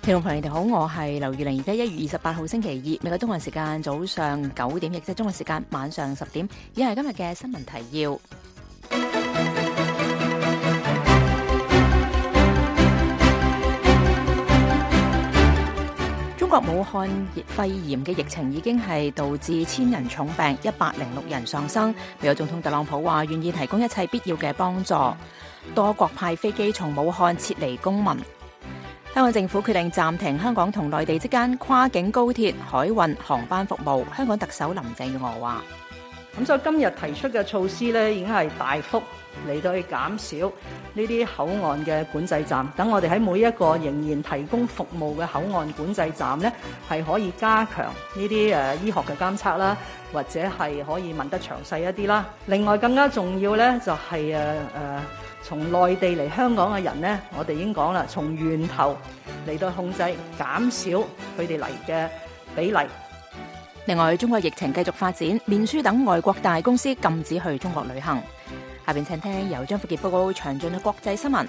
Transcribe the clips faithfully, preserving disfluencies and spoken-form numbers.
聽眾朋友，你哋好，我係劉玉玲。而家一月二十八號星期二，美國東岸時間早上九點，亦即係中國時間晚上十點。以下係今日嘅新聞提要。中國武漢肺炎嘅疫情已經係導致千人重病，一百零六人喪生。美國總統特朗普話願意提供一切必要嘅幫助。多國派飛機從武漢撤離公民。香港政府決定暫停香港同內地之間跨境高鐵、海運航班服務。香港特首林鄭月娥話： 咁所以今日提出嘅措施咧，已經係大幅嚟到去減少呢啲口岸嘅管制站。等我哋喺每一個仍然提供服務嘅口岸管制站咧，係可以加強呢啲誒醫學嘅監測啦，或者係可以問得詳細一啲啦。另外更加重要咧，就係誒誒。呃從內地嚟香港嘅人呢，我哋已經講啦，從源頭嚟到控制，減少佢哋嚟嘅比例。 另外，中國疫情繼續發展，臉書等外國大公司禁止去中國旅行。下邊請聽由張福傑報告詳盡嘅國際新聞。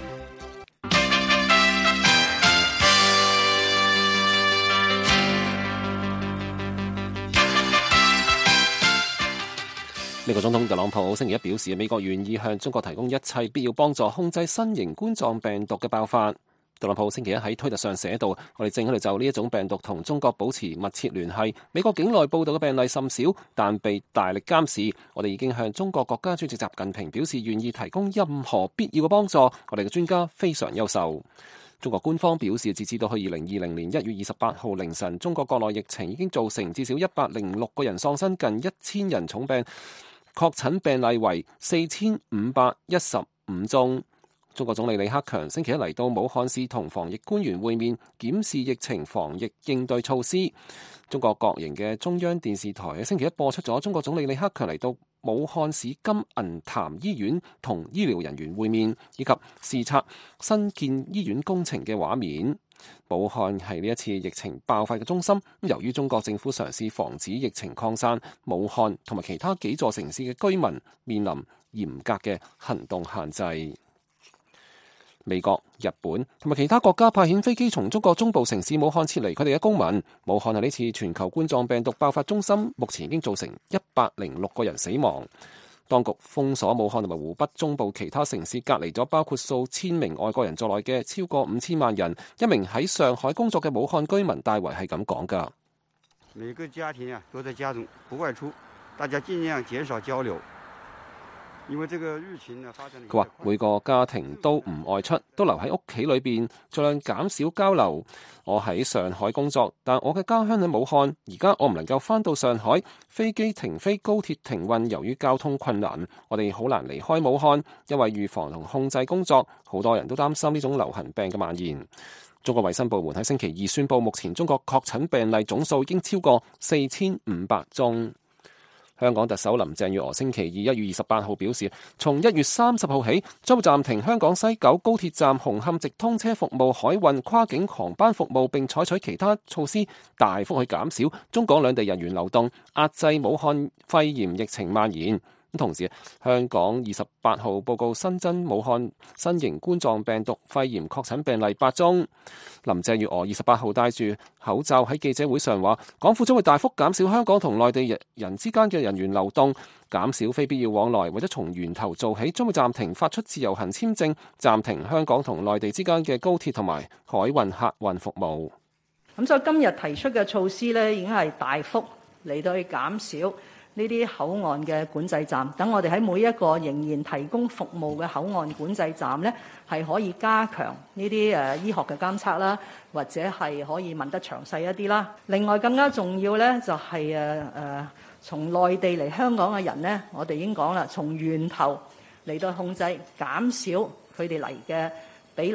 美國總統特朗普星期一表示，美國願意向中國提供一切必要幫助控制新型冠狀病毒嘅爆發。特朗普星期一喺推特上寫道：我哋正喺度就呢一種病毒同中國保持密切聯繫。美國境內報道嘅病例甚少，但被大力監視。我哋已經向中國國家主席習近平表示願意提供任何必要嘅幫助。我哋嘅專家非常優秀。中國官方表示，截至到去二零二零年一月二十八號凌晨，中國國內疫情已經造成至少一百零六個人喪生，近一千人重病。確診病例為四千五百一十五宗。中國總理李克強星期一嚟到武漢市同防疫官員會面，檢視疫情防疫應對措施。中國國營嘅中央電視台喺星期一播出咗中國總理李克強嚟到武漢市金銀潭醫院同醫療人員會面，以及視察新建醫院工程嘅畫面。武漢係呢一次疫情爆發嘅中心，由於中國政府嘗試防止疫情擴散，武漢同埋其他幾座城市嘅居民面臨嚴格嘅行動限制。美國、日本同埋其他國家派遣飛機從中國中部城市武漢撤離佢哋嘅公民。武漢係呢次全球冠狀病毒爆發中心，目前已經造成一百零六個人死亡。當局封鎖武漢同埋湖北中部其他城市，隔離咗包括數千名外國人在內嘅超過五千萬人。一名喺上海工作嘅武漢居民戴維係咁講㗎： 每個家庭啊都在家中不外出，大家盡量減少交流。因為這個疫情呢發展， 佢話每個家庭都唔外出，都留喺屋企裏邊，盡量減少交流。我喺上海工作，但我嘅家鄉喺武漢，而家我唔能夠返到上海，飛機停飛，高鐵停運，由於交通困難，我哋好難離開武漢。因為預防同控制工作，好多人都擔心呢種流行病嘅蔓延。中國衛生部門喺星期二宣布，目前中國確診病例總數已經超過四千五百宗。香港特首林鄭月娥星期二一月二十八號表示，從一月三十號起，將會暫停香港西九高鐵站紅磡直通車服務、海運跨境航班服務，並採取其他措施，大幅去減少中港兩地人員流動，壓制武漢肺炎疫情蔓延。同時，香港二十八號報告新增武漢新型冠狀病毒肺炎確診病例八宗。林鄭月娥二十八號戴住口罩喺記者會上話，港府將會大幅減少香港同內地人之間嘅人員流動，減少非必要往來，或者從源頭做起，將會暫停發出自由行簽證，暫停香港同內地之間嘅高鐵同埋海運客運服務。 咁所以今日提出嘅措施咧，已經係大幅嚟到去減少呢啲口岸嘅管制站，等我哋喺每一個仍然提供服務嘅口岸管制站咧，係可以加強呢啲誒醫學嘅監測啦，或者係可以問得詳細一啲啦。另外更加重要咧，就係誒誒從內地嚟香港嘅人咧，我哋已經講啦，從源頭嚟到控制，減少佢哋嚟嘅比例。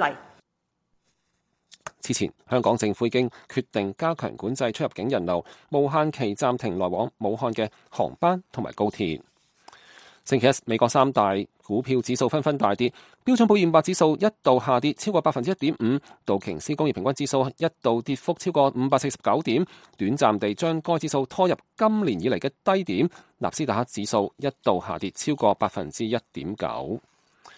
之前，香港政府已經決定加強管制出入境人流，無限期暫停來往武漢嘅航班同埋高鐵。星期一，美國三大股票指數紛紛大跌，標準普爾五百指數一度下跌超過百分之一點五，道瓊斯工業平均指數一度跌幅超過五百四十九點，短暫地將該指數拖入今年以嚟嘅低點。納斯達克指數一度下跌超過百分之一點九。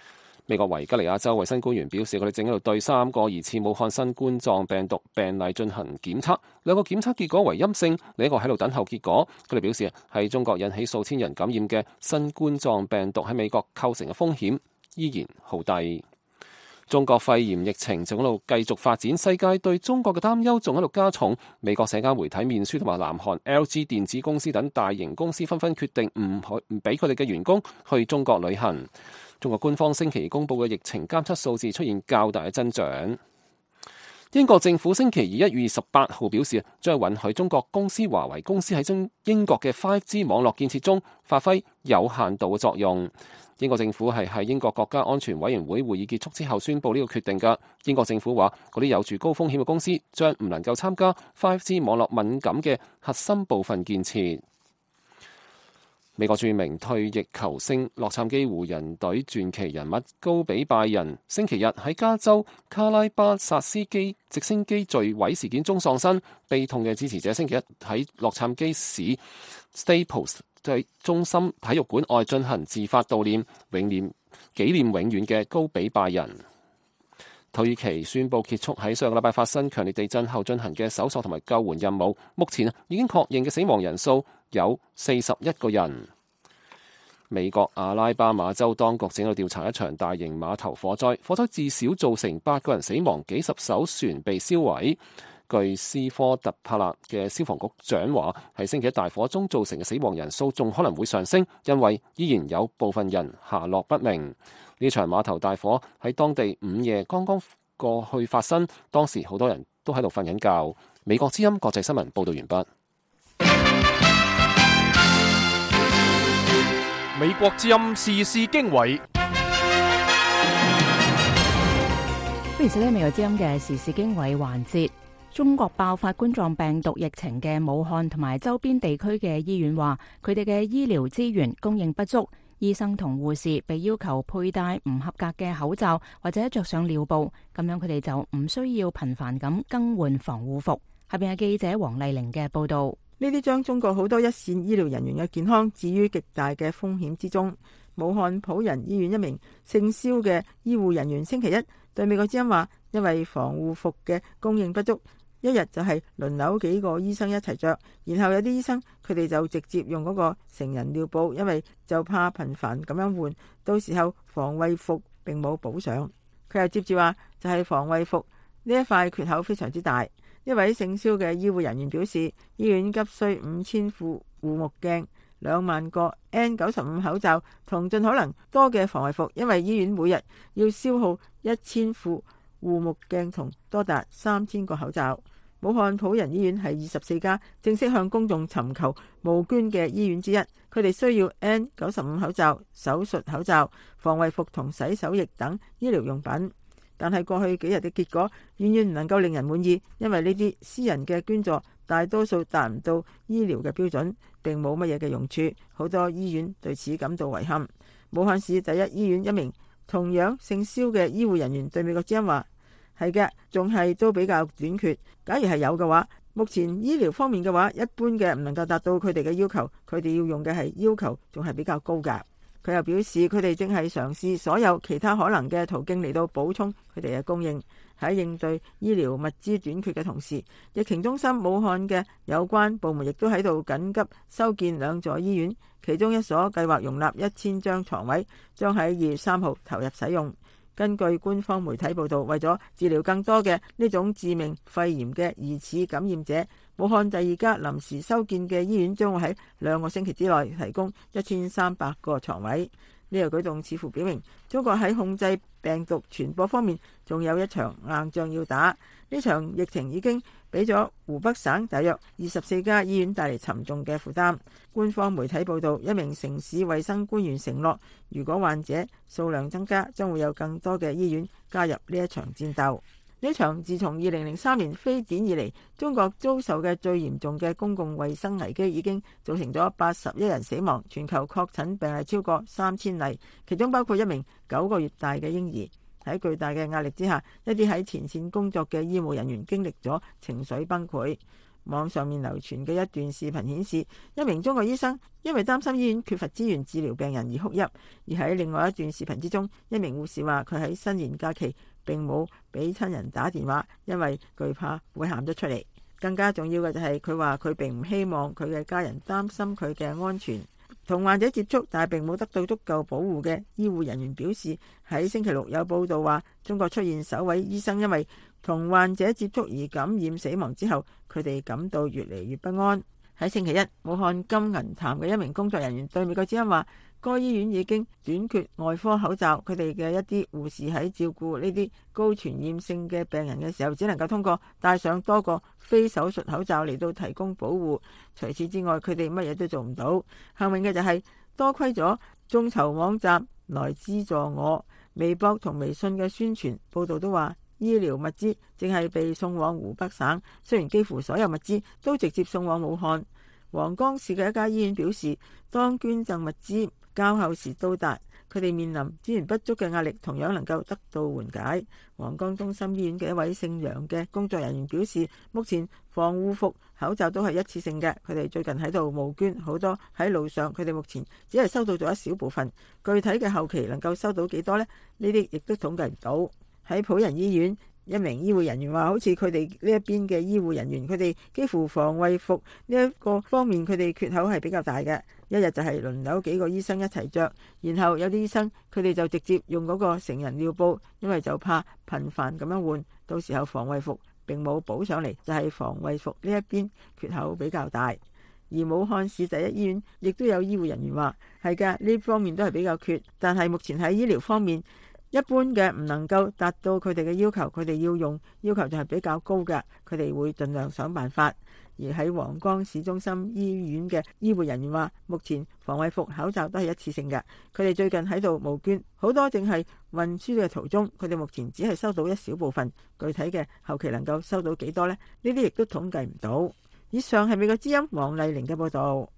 美國維吉尼亞州衛生官員表示，佢哋正喺度對三個疑似武漢新冠狀病毒病例進行檢測，兩個檢測結果為陰性，另一個喺度等候結果。佢哋表示喺中國引起數千人感染嘅新冠狀病毒喺美國構成嘅風險依然好低。中國肺炎疫情正喺度繼續發展，世界對中國嘅擔憂仲喺度加重。美國社交媒體面書同埋南韓 L G 電子公司等大型公司紛紛決定唔許唔俾佢哋嘅員工去中國旅行。中國官方星期公佈嘅疫情監測數字出現較大嘅增長。英國政府星期二一月二十八號表示，將允許中國公司華為公司喺中英國嘅 五 G 網絡建設中發揮有限度嘅作用。英國政府係喺英國國家安全委員會會議結束之後宣布呢個決定㗎。英國政府話，嗰啲有住高風險嘅公司將唔能夠參加 五 G 網絡敏感嘅核心部分建設。美國著名退役球星洛杉磯湖人隊傳奇人物高比拜仁星期日喺加州卡拉巴薩斯基直升機墜毀事件中喪生，悲痛嘅支持者星期一喺洛杉磯市 Staples 中心體育館外進行自發悼念，永念紀念永遠嘅高比拜仁。土耳其宣布結束喺上個禮拜發生強烈地震後進行嘅搜索同埋救援任務，目前已經確認嘅死亡人數有四十一個人。美國阿拉巴馬州當局正喺度調查一場大型碼頭火災，火災至少造成八個人死亡，幾十艘船被燒毀。據斯科特帕勒嘅消防局長話，喺星期一大火中造成嘅死亡人數仲可能會上升，因為依然有部分人下落不明。呢場碼頭大火喺當地午夜剛剛過去發生，當時好多人都喺度瞓緊覺。美國之音國際新聞報道完畢。 美國之音時事經緯， 歡迎收聽美國之音嘅時事經緯環節。中國爆發冠狀病毒疫情嘅武漢同埋周邊地區嘅醫院話，佢哋嘅醫療資源供應不足，醫生同護士被要求佩戴唔合格嘅口罩或者着上尿布，咁樣佢哋就唔需要頻繁咁更換防護服。下邊係記者黃麗玲嘅報道。 呢啲將中國好多一線醫療人員嘅健康置於極大嘅風險之中。武漢普仁醫院一名姓蕭嘅醫護人員星期一對美國之音話，因為防護服嘅供應不足，一日就係輪流幾個醫生一齊着，然後有啲醫生佢哋就直接用嗰個成人尿布，因為就怕頻繁咁樣換，到時候防衛服並冇補上。佢又接住話，就係防衛服呢一塊缺口非常之大。一位姓蕭嘅醫護人員表示，醫院急需五千副護目鏡、兩萬個 N 九十五 口罩同盡可能多嘅防衛服，因為醫院每日要消耗一千副護目鏡同多達三千個口罩。武漢普仁醫院係二十四家正式向公眾尋求募捐嘅醫院之一，佢哋需要 N 九十五 口罩、手術口罩、防衛服同洗手液等醫療用品。但係過去幾日嘅結果遠遠唔能夠令人滿意，因為呢啲私人嘅捐助大多數達唔到醫療嘅標準，並冇乜嘢嘅用處。好多醫院對此感到遺憾。武漢市第一醫院一名同樣姓蕭嘅醫護人員對美國之音話，係嘅，仲係都比較短缺。假如係有嘅話，目前醫療方面嘅話，一般嘅唔能夠達到佢哋嘅要求，佢哋要用嘅係要求仲係比較高㗎。佢又表示，佢哋正係嘗試所有其他可能嘅途徑嚟到補充佢哋嘅供應。喺應對醫療物資短缺嘅同時，疫情中心武漢嘅有關部門亦都喺度緊急修建兩座醫院，其中一所計劃容納一千張床位，將喺二月三號投入使用。根據官方媒體報導，為咗治療更多嘅呢種致命肺炎嘅疑似感染者，武漢第二家臨時修建嘅醫院將會喺兩個星期之內提供一千三百個床位。呢個舉動似乎表明中國喺控制病毒傳播方面仲有一場硬仗要打。呢場疫情已經俾咗湖北省大約二十四家醫院帶嚟沉重嘅負擔。官方媒體報導，一名城市衛生官員承諾，如果患者數量增加，將會有更多嘅醫院加入呢一場戰鬥。呢場自從二零零三年非典以嚟，中國遭受嘅最嚴重嘅公共衛生危機，已經造成咗八十一人死亡，全球確診病例超過三千例，其中包括一名九個月大嘅嬰兒。喺巨大嘅壓力之下，一啲喺前線工作嘅醫務人員經歷咗情緒崩潰。 網上面流傳嘅一段視頻顯示，一名中國醫生因為擔心醫院缺乏資源治療病人而哭泣。而喺另外一段視頻之中，一名護士話佢喺新年假期並冇俾親人打電話，因為懼怕會喊咗出嚟。更加重要嘅就係佢話佢並唔希望佢嘅家人擔心佢嘅安全。同患者接觸但係並冇得到足夠保護嘅醫護人員表示，喺星期六有報道話中國出現首位醫生因為同患者接觸而感染死亡之後，佢哋感到越嚟越不安。喺星期一，武漢金銀潭嘅一名工作人員對美國之音話，該醫院已經短缺外科口罩，佢哋嘅一啲護士喺照顧呢啲高傳染性嘅病人嘅時候，只能夠通過戴上多個非手術口罩嚟到提供保護。除此之外，佢哋乜嘢都做唔到。幸運嘅就係多虧咗眾籌網站來資助我，微博同微信嘅宣傳報道都話醫療物資正係被送往湖北省，雖然幾乎所有物資都直接送往武漢。黃岡市嘅一家醫院表示，當捐贈物資較後時到達，佢哋面臨資源不足嘅壓力同樣能夠得到緩解。黃岡中心醫院嘅一位姓楊嘅工作人員表示，目前防護服、口罩都係一次性嘅，佢哋最近喺度募捐，好多喺路上，佢哋目前只係收到咗一小部分，具體嘅後期能夠收到幾多呢？呢啲亦都統計唔到。喺普仁醫院，一名醫護人員話，好似佢哋呢一邊嘅醫護人員，佢哋幾乎防衛服呢一個方面，佢哋缺口係比較大嘅。一日就係輪流幾個醫生一齊着，然後有啲醫生佢哋就直接用嗰個成人尿布，因為就怕頻繁咁樣換，到時候防衛服並冇補上嚟，就係防衛服呢一邊缺口比較大。而武漢市第一醫院亦都有醫護人員話，係㗎，呢方面都係比較缺，但係目前喺醫療方面，一般嘅唔能夠達到佢哋嘅要求，佢哋要用要求就係比較高嘅，佢哋會盡量想辦法。而喺黃岡市中心醫院嘅醫護人員話，目前防衛服、口罩都係一次性嘅，佢哋最近喺度募捐，好多正係運輸嘅途中，佢哋目前只係收到一小部分，具體嘅後期能夠收到幾多呢？呢啲亦都統計唔到。以上係美國之音黃麗玲嘅報道。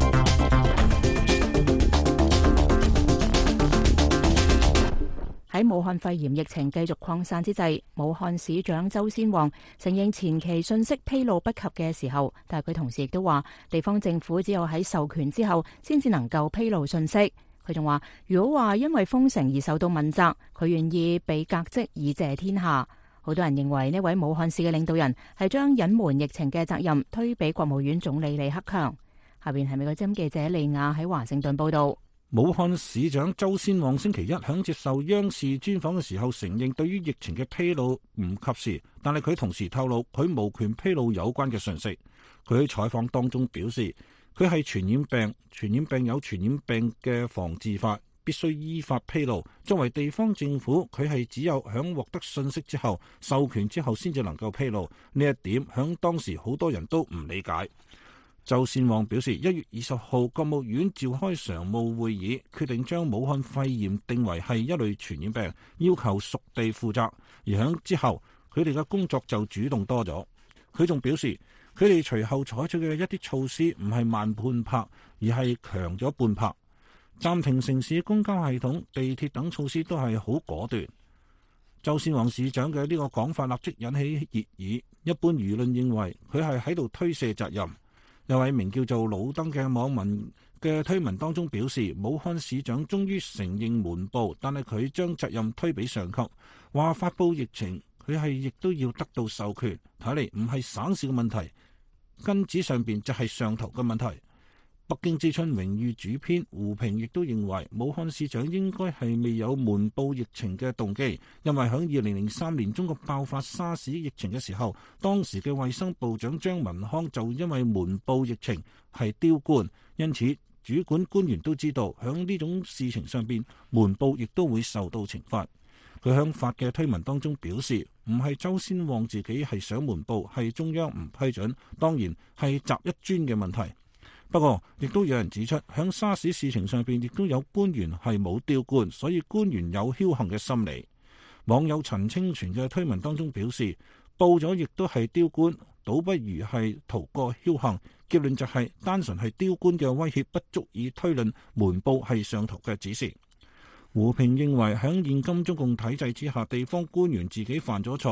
喺武漢肺炎疫情繼續擴散之際，武漢市長周先旺承認前期信息披露不及嘅時候，但係佢同時亦都話，地方政府只有喺授權之後先至能夠披露信息。佢仲話，如果話因為封城而受到問責，佢願意被革職以謝天下。好多人認為呢位武漢市嘅領導人係將隱瞞疫情嘅責任推俾國務院總理李克強。下邊係美國之音記者利亞喺華盛頓報道。 武漢市長周先旺星期一響接受央視專訪嘅時候承認，對於疫情嘅披露唔及時，但係佢同時透露佢無權披露有關嘅信息。佢喺採訪當中表示，佢係傳染病，傳染病有傳染病嘅防治法，必須依法披露。作為地方政府，佢係只有響獲得信息之後、授權之後先至能夠披露。呢一點響當時好多人都唔理解。周先旺表示，一月二十號國務院召開常務會議，決定將武漢肺炎定為係一類傳染病，要求屬地負責。而響之後，佢哋嘅工作就主動多咗。佢仲表示，佢哋隨後採取嘅一啲措施唔係慢半拍，而係強咗半拍。暫停城市公交系統、地鐵等措施都係好果斷。周先旺市長嘅呢個講法立即引起熱議，一般輿論認為佢係喺度推卸責任。有位名叫做老登嘅網民嘅推文當中表示，武漢市長終於承認瞞報，但係佢將責任推俾上級，話發佈疫情佢係亦都要得到授權。睇嚟唔係省市嘅問題，根子上邊就係上頭嘅問題。北京之春榮譽主編胡平亦都認為，武漢市長應該係未有瞞報疫情嘅動機，因為響二零零三年中國爆發沙士疫情嘅時候，當時嘅衛生部長張文康就因為瞞報疫情係丟官，因此主管官員都知道響呢種事情上邊瞞報亦都會受到懲罰。佢向發嘅推文當中表示，唔係周先旺自己係想瞞報，係中央唔批准，當然係集一尊嘅問題。不過，亦都有人指出，響沙士事情上邊，亦都有官員係冇丟官，所以官員有僥倖嘅心理。網友陳清泉嘅推文當中表示，報咗亦都係丟官，倒不如係逃過僥倖。結論就係、是、單純係丟官嘅威脅不足以推論瞞報係上頭嘅指示。胡平認為，響現今中共體制之下，地方官員自己犯咗錯，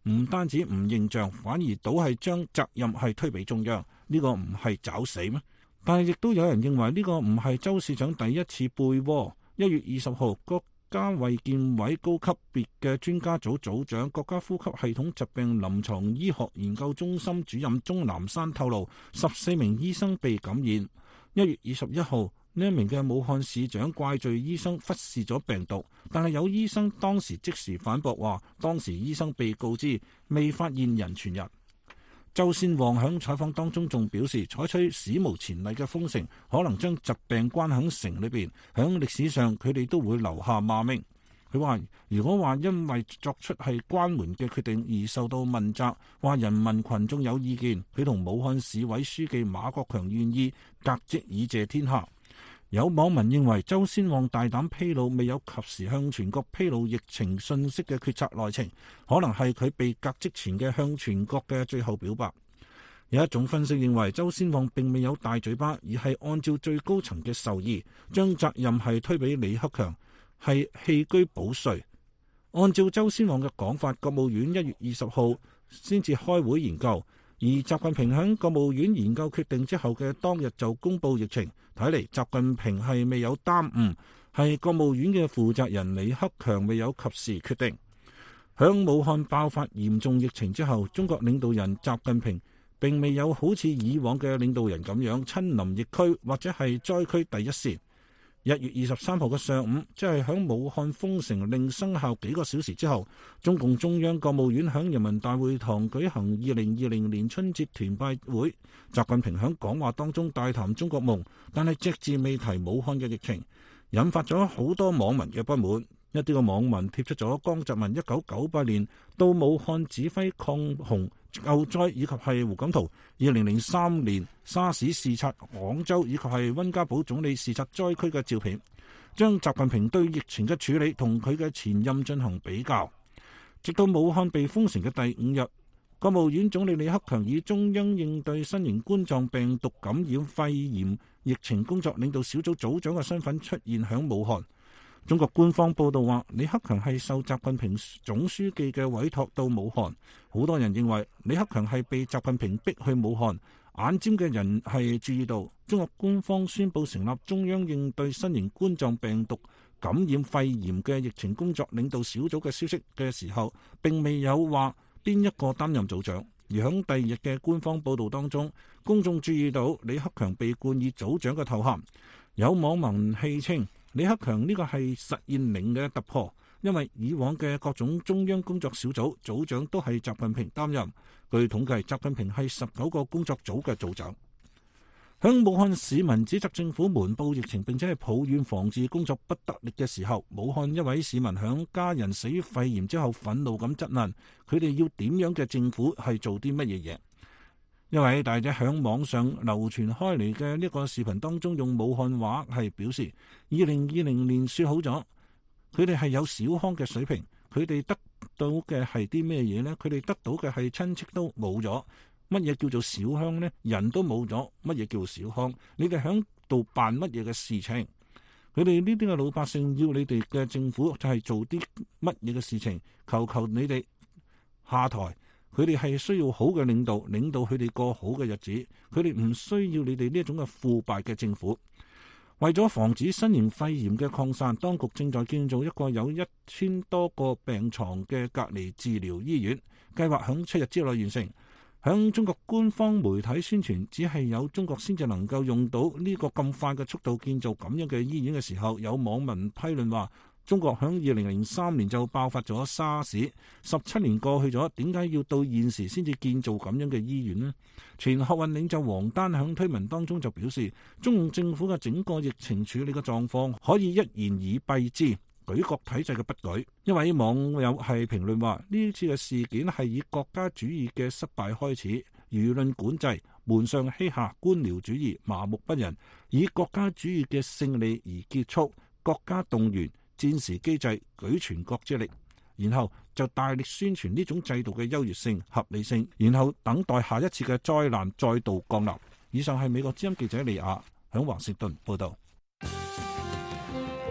唔單止唔認賬，反而倒係將責任係推俾中央，呢個唔係找死咩？但係亦都有人認為呢個唔係周市長第一次背鍋。一月二十號，國家衛健委高級別嘅專家組組長、國家呼吸系統疾病臨床醫學研究中心主任鍾南山透露，十四名醫生被感染。一月二十一號，呢一名嘅武漢市長怪罪醫生忽視咗病毒，但係有醫生當時即時反駁話，當時醫生被告知未發現人傳人。周先旺響採訪當中仲表示，採取史無前例嘅封城，可能將疾病關喺城裏邊，響歷史上佢哋都會留下罵名。佢話如果話因為作出係關門嘅決定而受到問責，話人民群眾有意見，佢同武漢市委書記馬國強願意革職以謝天下。有網民認為周先旺大膽披露未有及時向全國披露疫情信息嘅決策內情，可能係佢被革職前嘅向全國嘅最後表白。有一種分析認為周先旺並未有大嘴巴，而係按照最高層嘅授意，將責任係推俾李克強，係棄車保帥。按照周先旺嘅講法，國務院一月二十號先至開會研究，而習近平喺國務院研究決定之後嘅當日就公布疫情。睇嚟習近平係未有耽誤，係國務院嘅負責人李克強未有及時決定。響武漢爆發嚴重疫情之後，中國領導人習近平並未有好似以往嘅領導人咁樣親臨疫區或者係災區第一線。一月二十三號嘅上午，即係響武漢封城令生效幾個小時之後，中共中央國務院響人民大會堂舉行二零二零年春節團拜會。習近平響講話當中大談中國夢，但係隻字未提武漢嘅疫情，引發咗好多網民嘅不滿。一啲嘅網民貼出咗江澤民一九九八年到武漢指揮抗洪救災，以及係胡錦濤二零零三年沙士視察廣州，以及係溫家寶總理視察災區嘅照片，將習近平對疫情嘅處理同佢嘅前任進行比較。直到武漢被封城嘅第五日，國務院總理李克強以中央應對新型冠狀病毒感染肺炎疫情工作領導小組組長嘅身份出現響武漢。中國官方報道話，李克強係受習近平總書記嘅委託到武漢。好多人認為李克強係被習近平逼去武漢。眼尖嘅人係注意到，中國官方宣布成立中央應對新型冠狀病毒感染肺炎嘅疫情工作領導小組嘅消息嘅時候，並未有話邊一個擔任組長。而響第二日嘅官方報道當中，公眾注意到李克強被冠以組長嘅頭銜。有網民戲稱李克強呢個係實驗零嘅突破，因為以往嘅各種中央工作小組組長都係習近平擔任。據統計，習近平係十九個工作組嘅組長。響武漢市民指責政府瞞報疫情，並且係抱怨防治工作不得力嘅時候，武漢一位市民響家人死於肺炎之後憤怒咁質問，佢哋要點樣嘅政府係做啲乜嘢嘢？一位大姐響網上流傳開嚟嘅呢個視頻當中，用武漢話係表示，二零二零年說好咗，佢哋係有小康嘅水平，佢哋得到嘅係啲咩嘢呢？佢哋得到嘅係親戚都冇咗，乜嘢叫做小康呢？人都冇咗，乜嘢叫做小康？你哋響度辦乜嘢嘅事情？佢哋呢啲嘅老百姓要你哋嘅政府就係做啲乜嘢嘅事情？求求你哋下台。佢哋係需要好嘅領導，領導佢哋過好嘅日子。佢哋唔需要你哋呢一種嘅腐敗嘅政府。為咗防止新型肺炎嘅擴散，當局正在建造一個有一千多個病床嘅隔離治療醫院，計劃響七日之內完成。響中國官方媒體宣傳，只係有中國先至能夠用到呢個咁快嘅速度建造咁樣嘅醫院嘅時候，有網民批論話，中國響二零零三年就爆發咗沙士，十七年過去咗，點解要到現時先至建造咁樣嘅醫院呢？前學運領袖王丹響推文當中就表示，中共政府嘅整個疫情處理嘅狀況可以一言以蔽之，舉國體制嘅不舉。一位網友係評論話，呢次嘅事件係以國家主義嘅失敗開始，輿論管制、門上欺下、官僚主義、麻木不仁，以國家主義嘅勝利而結束，國家動員戰時機制舉全國之力，然後就大力宣傳呢種制度嘅優越性、合理性，然後等待下一次嘅災難再度降臨。以上係美國之音記者李亞響華盛頓報道。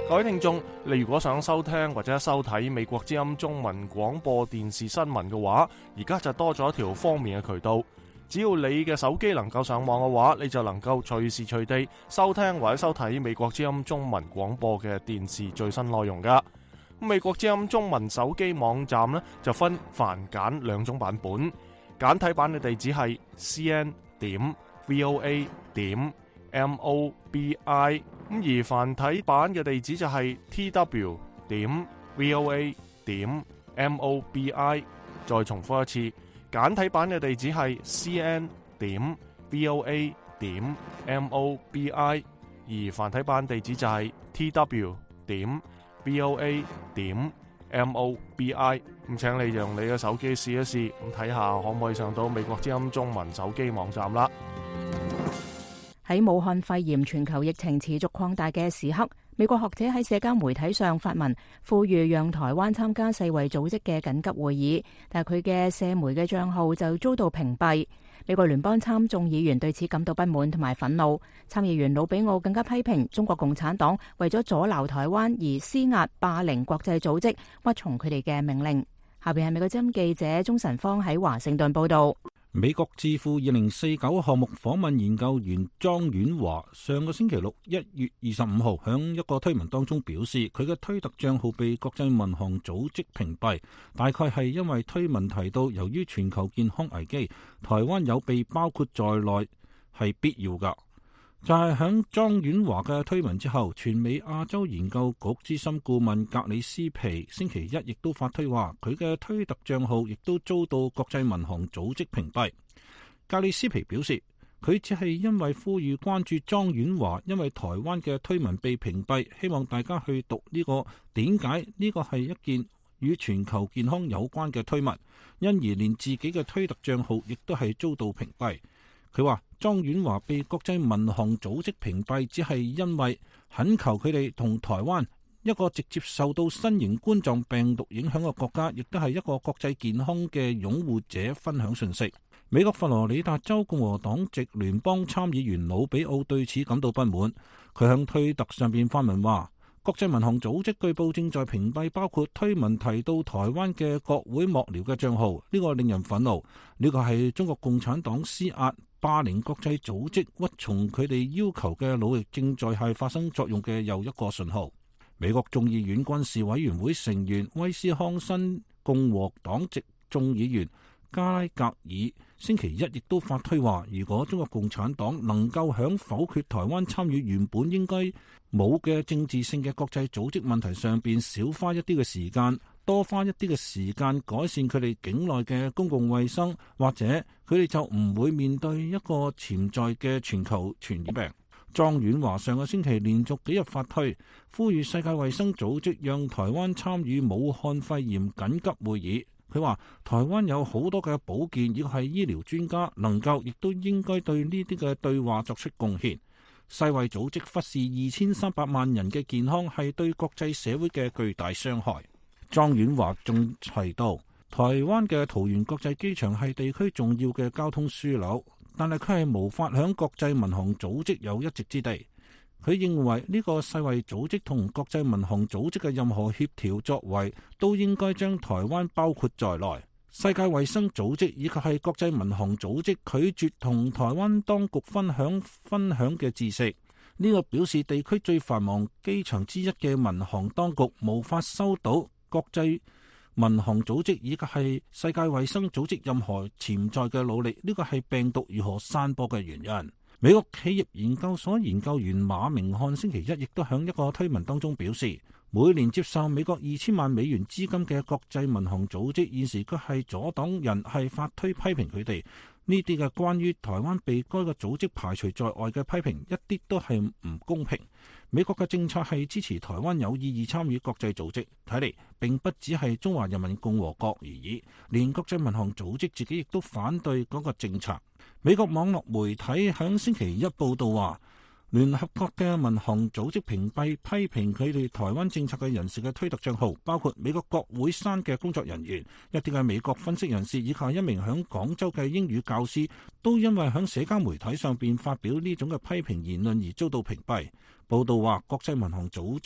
各位聽眾，你如果想收聽或者收睇美國之音中文廣播電視新聞嘅話，而家就多咗一條方便嘅渠道。只要你嘅手機能夠上網嘅話，你就能夠隨時隨地收聽或者收睇美國之音中文廣播嘅電視最新內容噶。美國之音中文手機網站呢，就分繁簡兩種版本，簡體版嘅地址係 c n 點 v o a 點 m o b i， 咁而繁體版嘅地址就係 t w 點 v o a 點 m o b i。再重複一次，簡體版嘅地址係 c n 點 v o a 點 m o b i， 而繁體版地址就係 t w 點 v o a 點 m o b i。 咁請你用你嘅手機試一試，咁睇下可唔可以上到美國之音中文手機網站啦。 喺武漢肺炎全球疫情持續擴大嘅時刻，美國學者喺社交媒體上發文，呼籲讓台灣參加世衛組織嘅緊急會議，但係佢嘅社媒嘅賬號就遭到屏蔽。美國聯邦參眾議員對此感到不滿同埋憤怒。參議員魯比奧更加批評中國共產黨為咗阻撓台灣而施壓霸凌國際組織，屈從佢哋嘅命令。下邊係美國之音記者鍾晨芳喺華盛頓報道。 美國智庫二零四九項目訪問研究員莊婉華上個星期六一月二十五號響一個推文當中表示，佢嘅推特賬號被國際民航組織屏蔽，大概係因為推文提到由於全球健康危機，台灣有被包括在內係必要噶。就係響莊婉華嘅推文之後，全美亞洲研究局資深顧問格里斯皮星期一亦都發推話，佢嘅推特賬號亦都遭到國際民航組織屏蔽。格里斯皮表示，佢只係因為呼籲關注莊婉華因為台灣嘅推文被屏蔽，希望大家去讀呢個點解呢個係一件與全球健康有關嘅推文，因而連自己嘅推特賬號亦都係遭到屏蔽。佢話莊婉華被國際民航組織屏蔽，只係因為懇求佢哋同台灣一個直接受到新型冠狀病毒影響嘅國家，亦都係一個國際健康嘅擁護者分享信息。美國佛羅里達州共和黨籍聯邦參議員魯比奧對此感到不滿，佢向推特上邊發文話，國際民航組織據報正在屏蔽包括推文提到台灣嘅國會幕僚嘅賬號，呢個令人憤怒，呢個係中國共產黨施壓霸凌國際組織屈從佢哋要求嘅努力正在係發生作用嘅又一個信號。美國眾議院軍事委員會成員威斯康辛共和黨籍眾議員加拉格爾星期一亦都發推話，如果中國共產黨能夠響否決台灣參與原本應該冇嘅政治性嘅國際組織問題上邊少花一啲嘅時間，多花一啲嘅時間改善佢哋境內嘅公共衛生，或者佢哋就唔會面對一個潛在嘅全球傳染病。莊婉華上個星期連續幾日發推，呼籲世界衛生組織讓台灣參與武漢肺炎緊急會議。佢話台灣有好多嘅保健亦係醫療專家，能夠亦都應該對呢啲嘅對話作出貢獻。世衛組織忽視二千三百萬人嘅健康係對國際社會嘅巨大傷害。莊婉華仲提到，台灣嘅桃園國際機場係地區重要嘅交通樞紐，但係佢係無法響國際民航組織有一席之地。佢認為呢個世衛組織同國際民航組織嘅任何協調作為都應該將台灣包括在內。世界衛生組織以及係國際民航組織拒絕同台灣當局分享分享嘅知識，呢個表示地區最繁忙機場之一嘅民航當局無法收到國際民航組織以及係世界衛生組織任何潛在嘅努力，呢個係病毒如何散播嘅原因。美國企業研究所研究員馬明漢星期一亦都喺一個推文當中表示，每年接受美國二千萬美元資金嘅國際民航組織現時佢係阻擋人係發推批評佢哋呢啲嘅關於台灣被該個組織排除在外嘅批評，一啲都係唔公平。美國嘅政策係支持台灣有意義參與國際組織，睇嚟並不只係中華人民共和國而已，連國際民航組織自己亦都反對嗰個政策。美國網絡媒體響星期一報道話，聯合國嘅民航組織屏蔽批評佢哋台灣政策嘅人士嘅推特賬號，包括美國國會山嘅工作人員、一啲嘅美國分析人士以及一名響廣州嘅英語教師，都因為響社交媒體上邊發表呢種嘅批評言論而遭到屏蔽。報道話，國際民航組織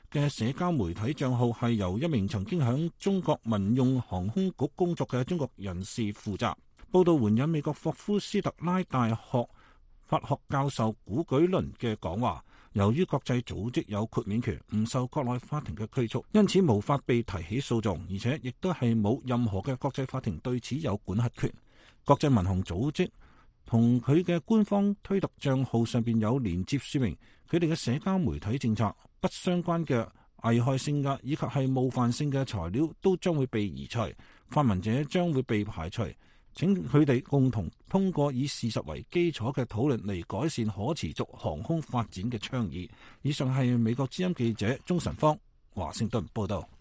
嘅社交媒體賬號係由一名曾經響中國民用航空局工作嘅中國人士負責。報道援引美國霍夫斯特拉大學法學教授古舉倫嘅講話，由於國際組織有豁免權，唔受國內法庭嘅拘束，因此無法被提起訴訟，而且亦都係冇任何嘅國際法庭對此有管轄權。國際民航組織同佢嘅官方推特賬號上邊有連接說明，佢哋嘅社交媒體政策不相關嘅危害性嘅以及係冒犯性嘅材料都將會被移除，發文者將會被排除。請佢哋共同通過以事實為基礎嘅討論嚟改善可持續航空發展嘅倡議。以上係美國之音記者鍾晨芳華盛頓報道。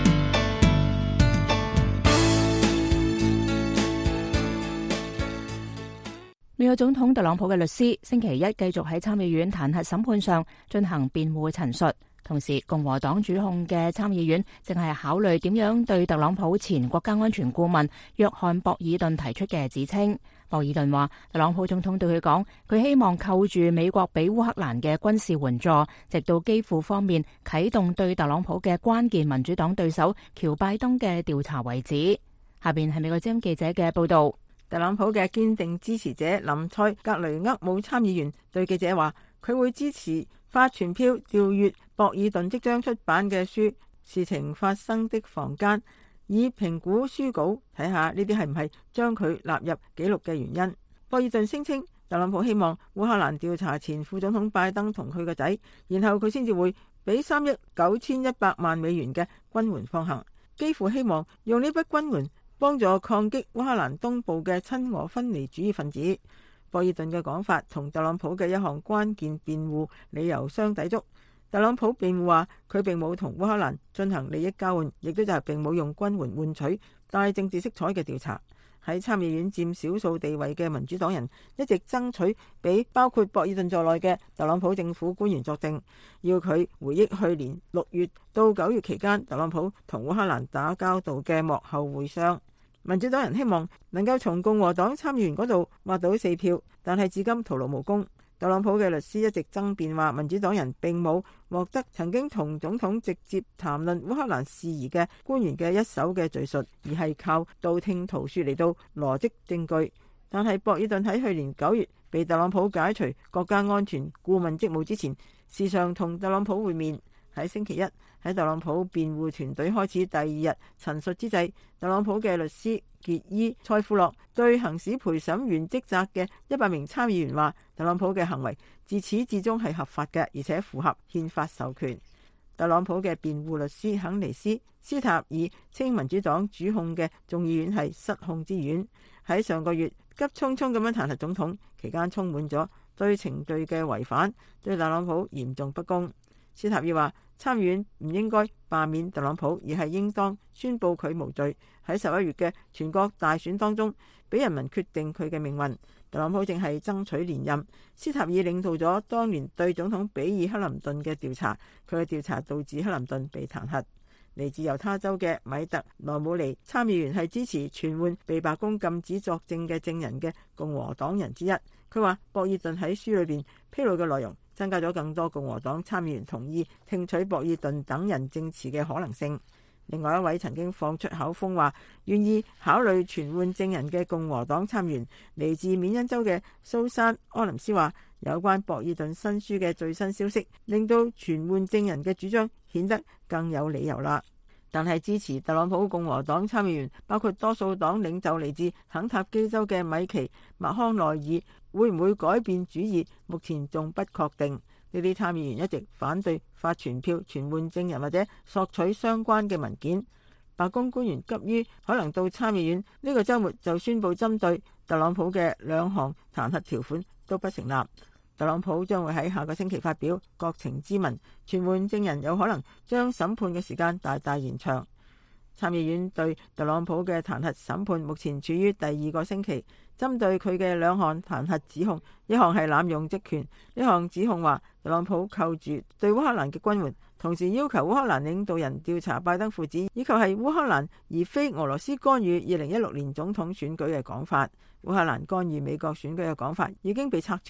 美國總統特朗普嘅律師星期一繼續喺參議院彈劾審判上進行辯護陳述。同時，共和黨主控嘅參議院正係考慮點樣對特朗普前國家安全顧問約翰博爾頓提出嘅指稱。博爾頓話，特朗普總統對佢講，佢希望扣住美國俾烏克蘭嘅軍事援助，直到基輔方面啟動對特朗普嘅關鍵民主黨對手喬拜登嘅調查為止。下邊係美國之音記者嘅報道。 特朗普嘅堅定支持者林塞格雷厄姆參議員對記者話，佢會支持發傳票調閱博爾頓即將出版嘅書《事情發生的房間》，以評估書稿，睇下呢啲係唔係將佢納入記錄嘅原因。博爾頓聲稱，特朗普希望烏克蘭調查前副總統拜登同佢個仔，然後佢先至會俾三億九千一百萬美元嘅軍援方行，幾乎希望用呢筆軍援幫助抗擊烏克蘭東部嘅親俄分離主義分子。博爾頓嘅講法同特朗普嘅一項關鍵辯護理由相抵觸。特朗普辯護話，佢並冇同烏克蘭進行利益交換，亦都就係並冇用軍援換取帶政治色彩嘅調查。喺參議院佔少數地位嘅民主黨人一直爭取俾包括博爾頓在內嘅特朗普政府官員作證，要佢回憶去年六月到九月期間特朗普同烏克蘭打交道嘅幕後會商。民主黨人希望能夠從共和黨參議員嗰度挖到四票，但係至今徒勞無功。特朗普嘅律師一直爭辯話，民主黨人並冇獲得曾經同總統直接談論烏克蘭事宜嘅官員嘅一手嘅敘述，而係靠道聽途說嚟到羅織證據。但係博爾頓喺去年九月被特朗普解除國家安全顧問職務之前，時常同特朗普會面。喺星期一，喺特朗普辯護團隊開始第二日陳述之際，特朗普嘅律師傑伊塞庫洛對行使陪審員職責嘅一百名參議員話，特朗普嘅行為自始至終係合法嘅，而且符合憲法授權。特朗普嘅辯護律師肯尼斯斯塔爾稱民主黨主控嘅眾議院係失控之院，喺上個月急匆匆咁樣彈劾總統期間，充滿咗對程序嘅違反，對特朗普嚴重不公。斯塔爾話，參議院唔應該罷免特朗普，而係應當宣布佢無罪。喺十一月嘅全國大選當中，俾人民決定佢嘅命運。特朗普正係爭取連任。斯塔爾領導咗當年對總統比爾克林頓嘅調查，佢嘅調查導致克林頓被彈劾。嚟自猶他州嘅米特羅姆尼參議員係支持傳喚被白宮禁止作證嘅證人嘅共和黨人之一。佢話博爾頓喺書裏邊披露嘅內容增加咗更多共和黨參議員同意聽取博爾頓等人證詞嘅可能性。另外一位曾經放出口風話願意考慮傳喚證人嘅共和黨參議員嚟自緬因州嘅蘇珊柯林斯話，有關博爾頓新書嘅最新消息令到傳喚證人嘅主張顯得更有理由啦。但係支持特朗普共和黨參議員包括多數黨領袖嚟自肯塔基州嘅米奇麥康奈爾會唔會改變主意，目前仲不確定。呢啲參議員一直反對發傳票傳喚證人或者索取相關嘅文件。白宮官員急於可能到參議院呢個週末就宣布針對特朗普嘅兩項彈劾條款都不成立。特朗普將會喺下個星期發表國情咨文，傳喚證人有可能將審判嘅時間大大延長。參議院對特朗普嘅彈劾審判目前處於第二個星期，針對佢嘅兩項彈劾指控，一項係濫用職權，一項指控話特朗普扣住對烏克蘭嘅軍援，同時要求烏克蘭領導人調查拜登父子，以及係烏克蘭而非俄羅斯干預二零一六年總統選舉嘅講法。烏克蘭干預美國選舉嘅講法已經被拆穿。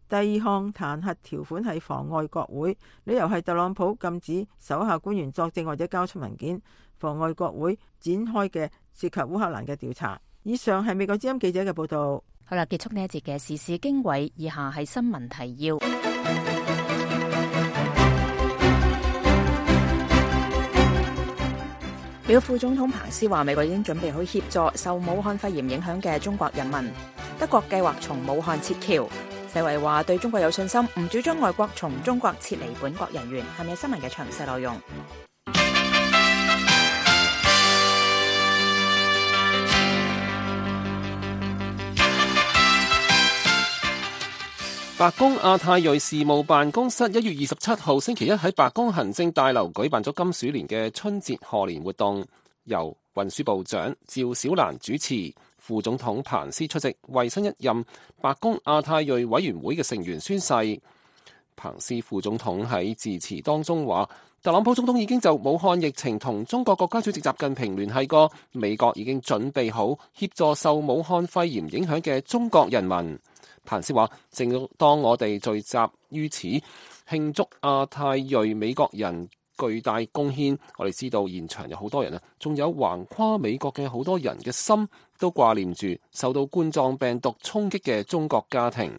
第二項彈劾條款係妨礙國會，理由係特朗普禁止手下官員作證或者交出文件，妨礙國會展開嘅涉及烏克蘭嘅調查。以上係美國之音記者嘅報道。 好啦，結束呢一節嘅時事經緯，以下係新聞提要。美國副總統彭斯話，美國已經準備好協助受武漢肺炎影響嘅中國人民。德國計劃從武漢撤僑。世衛話對中國有信心，唔主張外國從中國撤離本國人員。係咪新聞嘅詳細內容？ 白宮亞太裔事務辦公室一月二十七號星期一喺白宮行政大樓舉辦咗金鼠年嘅春節賀年活動，由運輸部長趙小蘭主持，副總統彭斯出席，為新一任白宮亞太裔委員會嘅成員宣誓。彭斯副總統喺致辭當中話，特朗普總統已經就武漢疫情同中國國家主席習近平聯繫過，美國已經準備好協助受武漢肺炎影響嘅中國人民。彭斯話，正當我哋聚集於此慶祝亞太裔美國人巨大貢獻，我哋知道現場有好多人啊，仲有橫跨美國嘅好多人嘅心都掛念住受到冠狀病毒衝擊嘅中國家庭。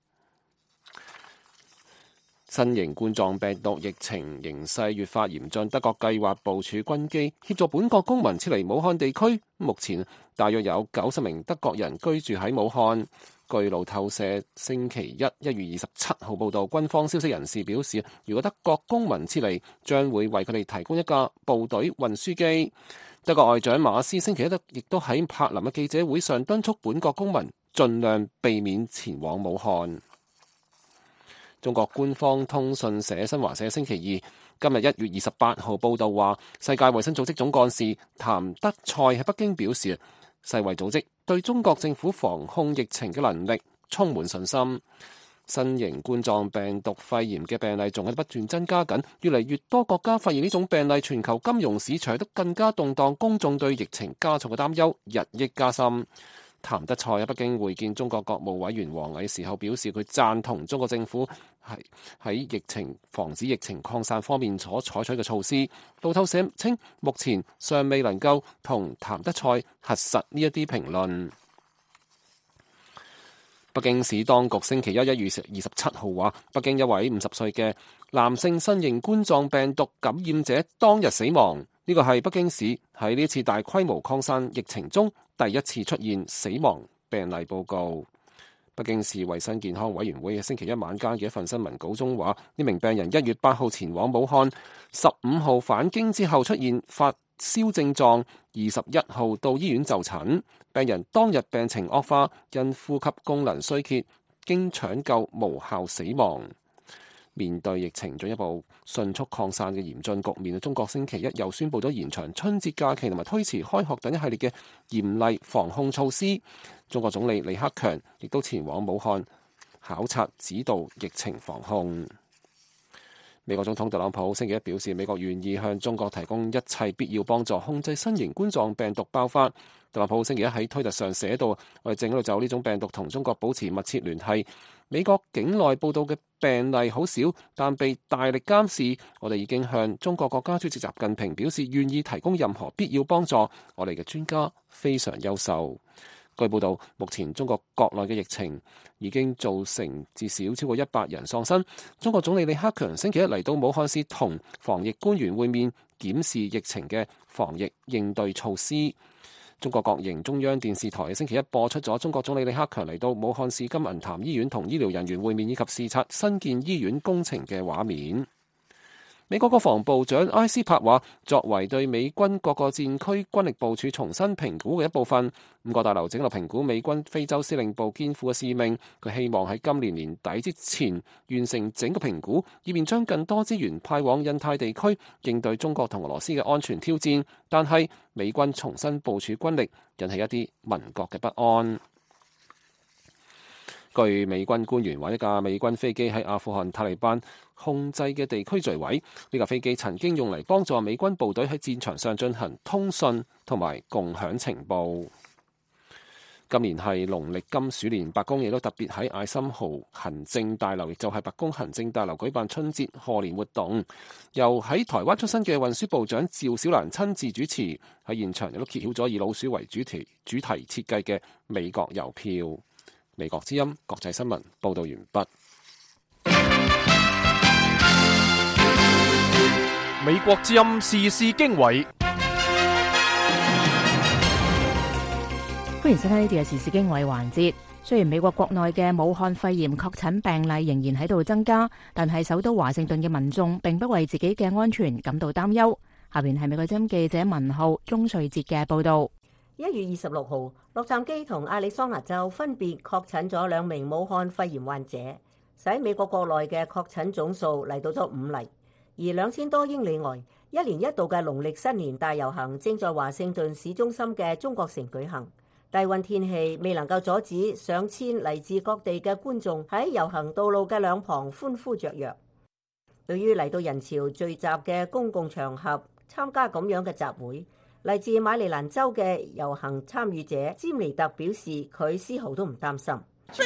新型冠狀病毒疫情形勢越發嚴峻，德國計劃部署軍機協助本國公民撤離武漢地區。目前大約有九十名德國人居住喺武漢。據路透社星期一一月二十七號報道，軍方消息人士表示，如果德國公民撤離，將會為佢哋提供一架部隊運輸機。德國外長馬斯星期一亦都喺柏林嘅記者會上敦促本國公民盡量避免前往武漢。中國官方通訊社新華社星期二今日一月二十八號報道話，世界衛生組織總幹事譚德塞喺北京表示，世衛組織對中國政府防控疫情嘅能力充滿信心。新型冠狀病毒肺炎嘅病例仲喺不斷增加緊，越嚟越多國家發現呢種病例，全球金融市場都更加動盪，公眾對疫情加重嘅擔憂日益加深。譚德塞喺北京會見中國國務委員王毅時候表示，佢贊同中國政府係喺疫情防止疫情擴散方面所採取嘅措施。路透社稱，目前尚未能夠同譚德塞核實呢一啲評論。北京市當局星期一一月二十七號話，北京一位五十歲嘅男性新型冠狀病毒感染者當日死亡。呢個係北京市喺呢次大規模擴散疫情中第一次出現死亡病例報告。北京市衛生健康委員會喺星期一晚間嘅一份新聞稿中話，呢名病人一月八號前往武漢，十五號返京之後出現發燒症狀，二十一號到醫院就診。病人當日病情惡化，因呼吸功能衰竭，經搶救無效死亡。面對疫情進一步迅速擴散嘅嚴峻局面，中國星期一又宣布咗延長春節假期同埋推遲開學等一系列嘅嚴厲防控措施。中國總理李克強亦都前往武漢考察指導疫情防控。美國總統特朗普星期一表示，美國願意向中國提供一切必要幫助控制新型冠狀病毒爆發。特朗普星期一喺推特上寫道，我哋正喺度就呢種病毒同中國保持密切聯繫。美國境內報道嘅病例好少，但被大力監視。我哋已經向中國國家主席習近平表示願意提供任何必要幫助。我哋嘅專家非常優秀。據報道，目前中國國內嘅疫情已經造成至少超過一百人喪生。中國總理李克強星期一嚟到武漢市同防疫官員會面，檢視疫情嘅防疫應對措施。中國國營中央電視台星期一播出咗中國總理李克強嚟到武漢市金銀潭醫院同醫療人員會面以及視察新建醫院工程嘅畫面。美國國防部長埃斯珀話，作為對美軍各個戰區軍力部署重新評估嘅一部分，五角大樓整落評估美軍非洲司令部肩負嘅使命。佢希望喺今年年底之前完成整個評估，以便將更多資源派往印太地區應對中國同俄羅斯嘅安全挑戰。但係美軍重新部署軍力引起一啲民國嘅不安。據美軍官員話，一架美軍飛機喺阿富汗塔利班控制嘅地區墜毀。呢架飛機曾經用嚟幫助美軍部隊喺戰場上進行通訊同埋共享情報。 今年係農曆金鼠年，白宮亦都特別喺艾森豪行政大樓，亦就係白宮行政大樓舉辦春節賀年活動，由喺台灣出身嘅運輸部長趙小蘭親自主持，喺現場亦都揭曉咗以老鼠為主題主題設計嘅美國郵票。美國之音國際新聞報道完畢。 美國之音時事經緯。 歡迎收聽呢節嘅時事經緯環節。雖然美國國內嘅武漢肺炎確診病例仍然喺度增加，但係首都華盛頓嘅民眾並不為自己嘅安全感到擔憂。下邊係美國之音記者文浩、鍾瑞哲嘅報道。 一月二十六號，洛杉磯同亞利桑那州分別確診咗兩名武漢肺炎患者，使美國國內嘅確診總數嚟到咗五例。而兩千多英里外，一年一度嘅農曆新年大遊行正在華盛頓市中心嘅中國城舉行。低溫天氣未能夠阻止上千嚟自各地嘅觀眾喺遊行道路嘅兩旁歡呼雀躍。對於嚟到人潮聚集嘅公共場合參加咁樣嘅集會，嚟自馬里蘭州嘅遊行參與者詹尼特表示，佢絲毫都唔擔心。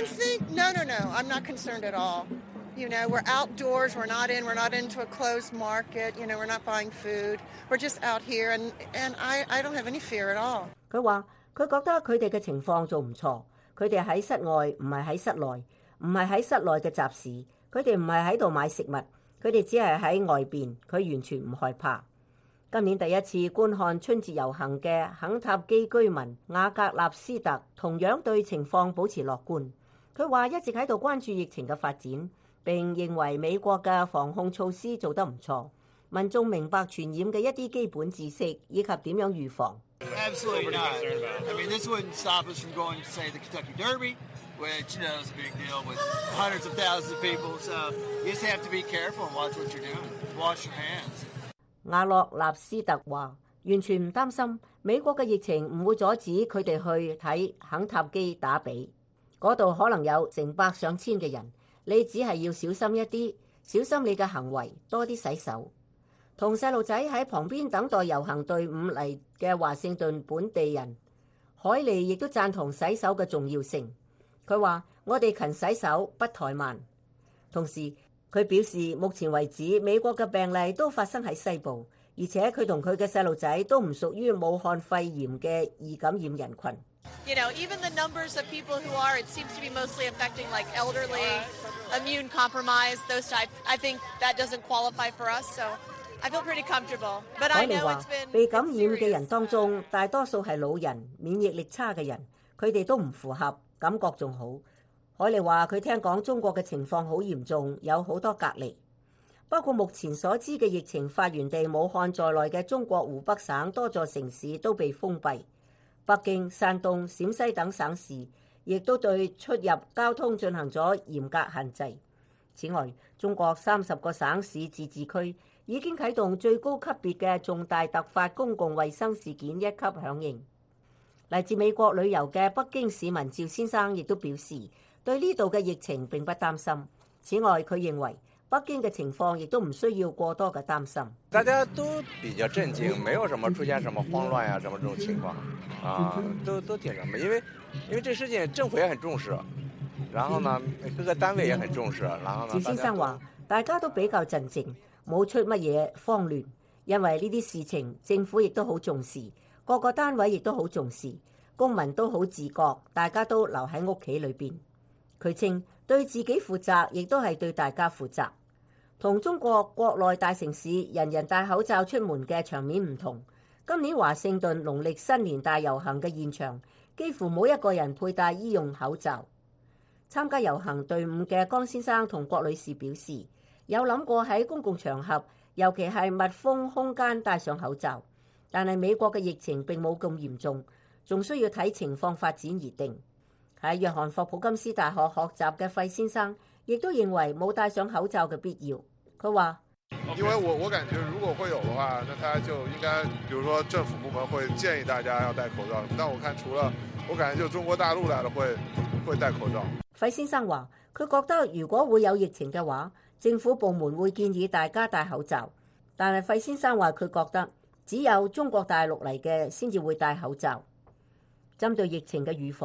No, no, no. I'm not concerned at all. You know, we're outdoors. We're not in. We're not into a closed market. You know, we're not buying food. We're just out here, and and I I don't have any fear at all. 佢話佢覺得佢哋嘅情況做唔錯。佢哋喺室外，唔係喺室內，唔係喺室內嘅集市。佢哋唔係喺度買食物，佢哋只係喺外邊。佢完全唔害怕。今年第一次觀看春節遊行嘅肯塔基居民雅格納斯特同樣對情況保持樂觀。佢話一直喺度關注疫情嘅發展，並認為美國嘅防控措施做得唔錯。民眾明白傳染嘅一啲基本知識以及點樣預防。 Absolutely not. I mean, this wouldn't stop us from going to, say, the Kentucky Derby, which, you know, is a big deal with hundreds of thousands of people. So you just have to be careful and watch what you're doing. Wash your hands. 亞洛納斯特話：完全唔擔心美國嘅疫情唔會阻止佢哋去睇肯塔基打比，嗰度可能有成百上千嘅人，你只係要小心一啲，小心你嘅行為，多啲洗手。同細路仔喺旁邊等待遊行隊伍嚟嘅華盛頓本地人海利亦都贊同洗手嘅重要性。佢話：我哋勤洗手，不怠慢。同時佢表示，目前為止美國嘅病例都發生喺西部，而且佢同佢嘅細路仔都唔屬於武漢肺炎嘅易感染人群。 You know, even the numbers of people who are, it seems to be mostly affecting like elderly, immune compromised, those type. I think that doesn't qualify for us, so I feel pretty comfortable. But I know it's been 被感染嘅人當中，大多數係老人、免疫力差嘅人，佢哋都唔符合，感覺仲好。海利話：佢聽講中國嘅情況好嚴重，有好多隔離，包括目前所知嘅疫情發源地武漢在內嘅中國湖北省多座城市都被封閉。北京、山東、陝西等省市亦都對出入交通進行咗嚴格限制。此外，中國三十個省市自治區已經啟動最高級別嘅重大突發公共衛生事件一級響應。嚟自美國旅遊嘅北京市民趙先生亦都表示，對呢度嘅疫情並不擔心。此外，佢認為北京嘅情況亦都唔需要過多嘅擔心。 大家都比較鎮靜，沒有什麼出現什麼慌亂啊，什麼這種情況啊，都都挺什麼，因為因為這事情政府也很重視，然後呢各個單位也很重視，然後呢。趙先生話：大家都比較鎮靜，冇出乜嘢慌亂，因為呢啲事情政府亦都好重視，各個單位亦都好重視，公民都好自覺，大家都留喺屋企裏邊。佢稱對自己負責，亦都係對大家負責。同中國國內大城市人人戴口罩出門嘅場面唔同，今年華盛頓農曆新年大遊行嘅現場，幾乎冇一個人佩戴醫用口罩。參加遊行隊伍嘅江先生同郭女士表示，有諗過喺公共場合，尤其係密封空間戴上口罩，但係美國嘅疫情並冇咁嚴重，仲需要睇情況發展而定。喺約翰霍普金斯大學學習嘅費先生亦都認為冇戴上口罩嘅必要。佢話： 因為我我感覺如果會有嘅話，那他就應該，比如說政府部門會建議大家要戴口罩。但我看除了，我感覺就中國大陸來的會會戴口罩。 費先生話：佢覺得如果會有疫情嘅話，政府部門會建議大家戴口罩。但係費先生話佢覺得只有中國大陸嚟嘅先至會戴口罩。針對疫情嘅預防，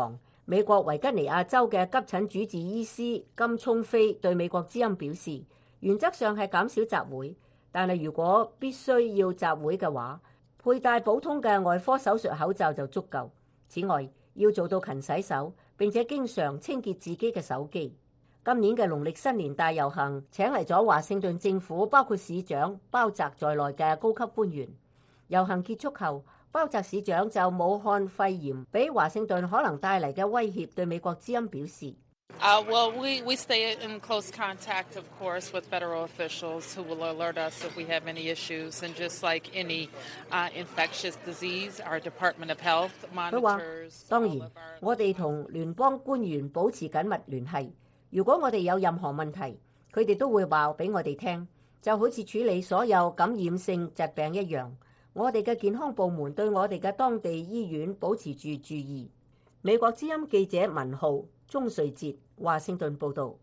美國維吉尼亞州嘅急診主治醫師金聰飛對美國之音表示，原則上係減少集會，但係如果必須要集會嘅話，佩戴普通嘅外科手術口罩就足夠。此外，要做到勤洗手，並且經常清潔自己嘅手機。今年嘅農曆新年大遊行請嚟咗華盛頓政府包括市長鮑澤在內嘅高級官員。遊行結束後，鮑澤市長就武漢肺炎俾華盛頓可能帶嚟嘅威脅對美國之音表示。 Uh, well, we, we stay in close contact, of course, with federal officials who will alert us if we have any issues. And just like any uh, infectious disease, our Department of Health monitors. 當然，我哋同聯邦官員保持緊密聯繫。如果我哋有任何問題，佢哋都會話俾我哋聽，就好似處理所有感染性疾病一樣。我哋嘅健康部門對我哋嘅當地醫院保持住注意。美國之音記者文浩、鍾瑞哲，華盛頓報導。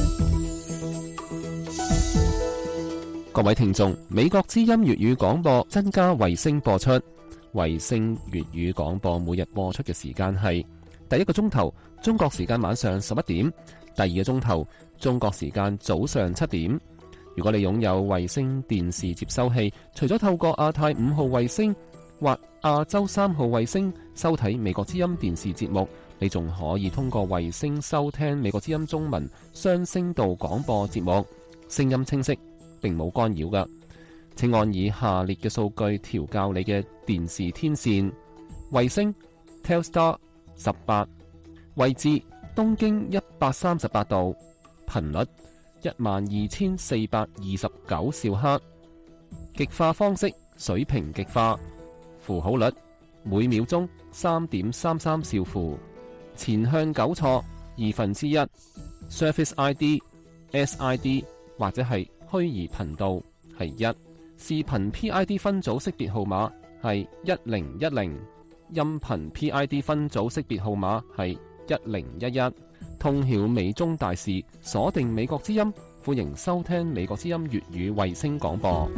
各位聽眾，美國之音粵語廣播增加衛星播出。衛星粵語廣播每日播出嘅時間係第一個鐘頭中國時間晚上十一點，第二個鐘頭中國時間早上七點。如果你擁有衛星電視接收器，除咗透過亞太五號衛星或亞洲三號衛星收睇美國之音電視節目，你仲可以通過衛星收聽美國之音中文雙聲道廣播節目，聲音清晰，並冇干擾㗎。請按以下列嘅數據調校你嘅電視天線：衛星 Telstar 十八，位置東經一百三十八度，頻率一萬二千四百二十九兆赫，極化方式水平極化，符號率每秒鐘三點三三兆符，前向糾錯二分之一 ，Surface I D、S I D 或者係虛擬頻道係一，視頻 P I D 分組識別號碼係一零一零，音頻 P I D 分組識別號碼係一零一一。通曉美中大事，鎖定美國之音，歡迎收聽美國之音粵語衛星廣播。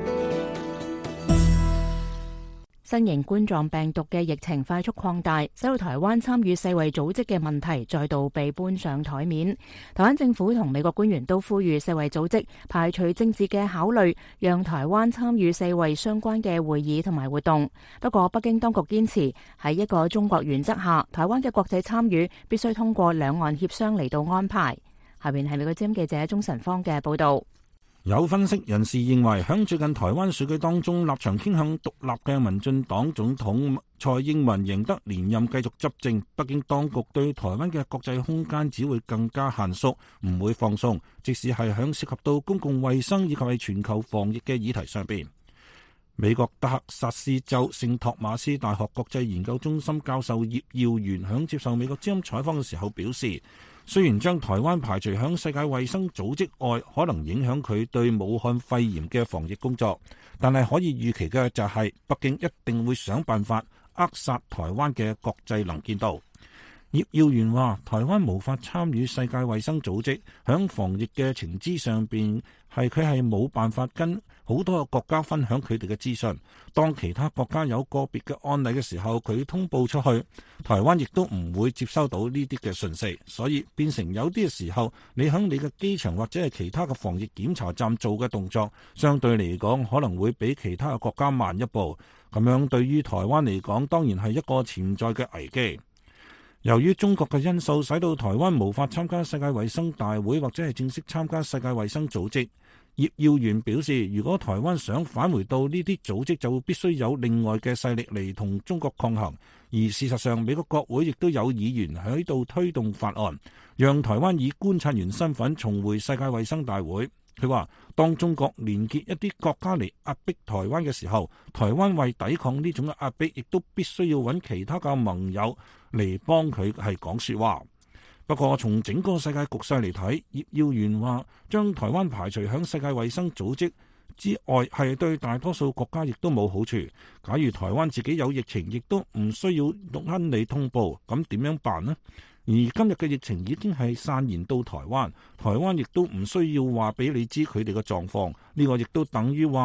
新型冠狀病毒嘅疫情快速擴大，使到台灣參與世衛組織嘅問題再度被搬上台面。台灣政府同美國官員都呼籲世衛組織排除政治嘅考慮，讓台灣參與世衛相關嘅會議同埋活動。不過，北京當局堅持喺一個中國原則下，台灣嘅國際參與必須通過兩岸協商嚟到安排。下邊係美國之音記者鍾晨芳嘅報導。 有分析人士認為，響最近台灣選舉當中，立場傾向獨立嘅民進黨總統蔡英文贏得連任繼續執政，北京當局對台灣嘅國際空間只會更加限縮，唔會放鬆，即使係響涉及到公共衛生以及係全球防疫嘅議題上邊。美國德克薩斯州聖托馬斯大學國際研究中心教授葉耀元響接受美國之音採訪嘅時候表示，雖然將台灣排除響世界衛生組織外，可能影響佢對武漢肺炎嘅防疫工作，但係可以預期嘅就係北京一定會想辦法扼殺台灣嘅國際能見度。葉耀元話，台灣無法參與世界衛生組織，響防疫嘅情資上邊係佢係冇辦法跟好多個國家分享佢哋嘅資訊。當其他國家有個別嘅案例嘅時候，佢通報出去，台灣亦都唔會接收到呢啲嘅訊息，所以變成有啲嘅時候，你響你嘅機場或者係其他嘅防疫檢查站做嘅動作，相對嚟講可能會比其他嘅國家慢一步。咁樣對於台灣嚟講，當然係一個潛在嘅危機。由於中國嘅因素，使到台灣無法參加世界衛生大會或者係正式參加世界衛生組織。葉耀元表示，如果台灣想返回到呢啲組織，就必須有另外嘅勢力嚟同中國抗衡。而事實上，美國國會亦都有議員喺度推動法案，讓台灣以觀察員身份重回世界衛生大會。佢話，當中國連結一啲國家嚟壓迫台灣嘅時候，台灣為抵抗呢種嘅壓迫，亦都必須要揾其他嘅盟友嚟幫佢係講說話。不過從整個世界局勢嚟睇，葉耀元話將台灣排除響世界衛生組織之外，係對大多數國家亦都冇好處。假如台灣自己有疫情，亦都唔需要跟你通報，咁點樣辦呢？而今日嘅疫情已經係蔓延到台灣，台灣亦都唔需要話俾你知佢哋嘅狀況。呢個亦都等於話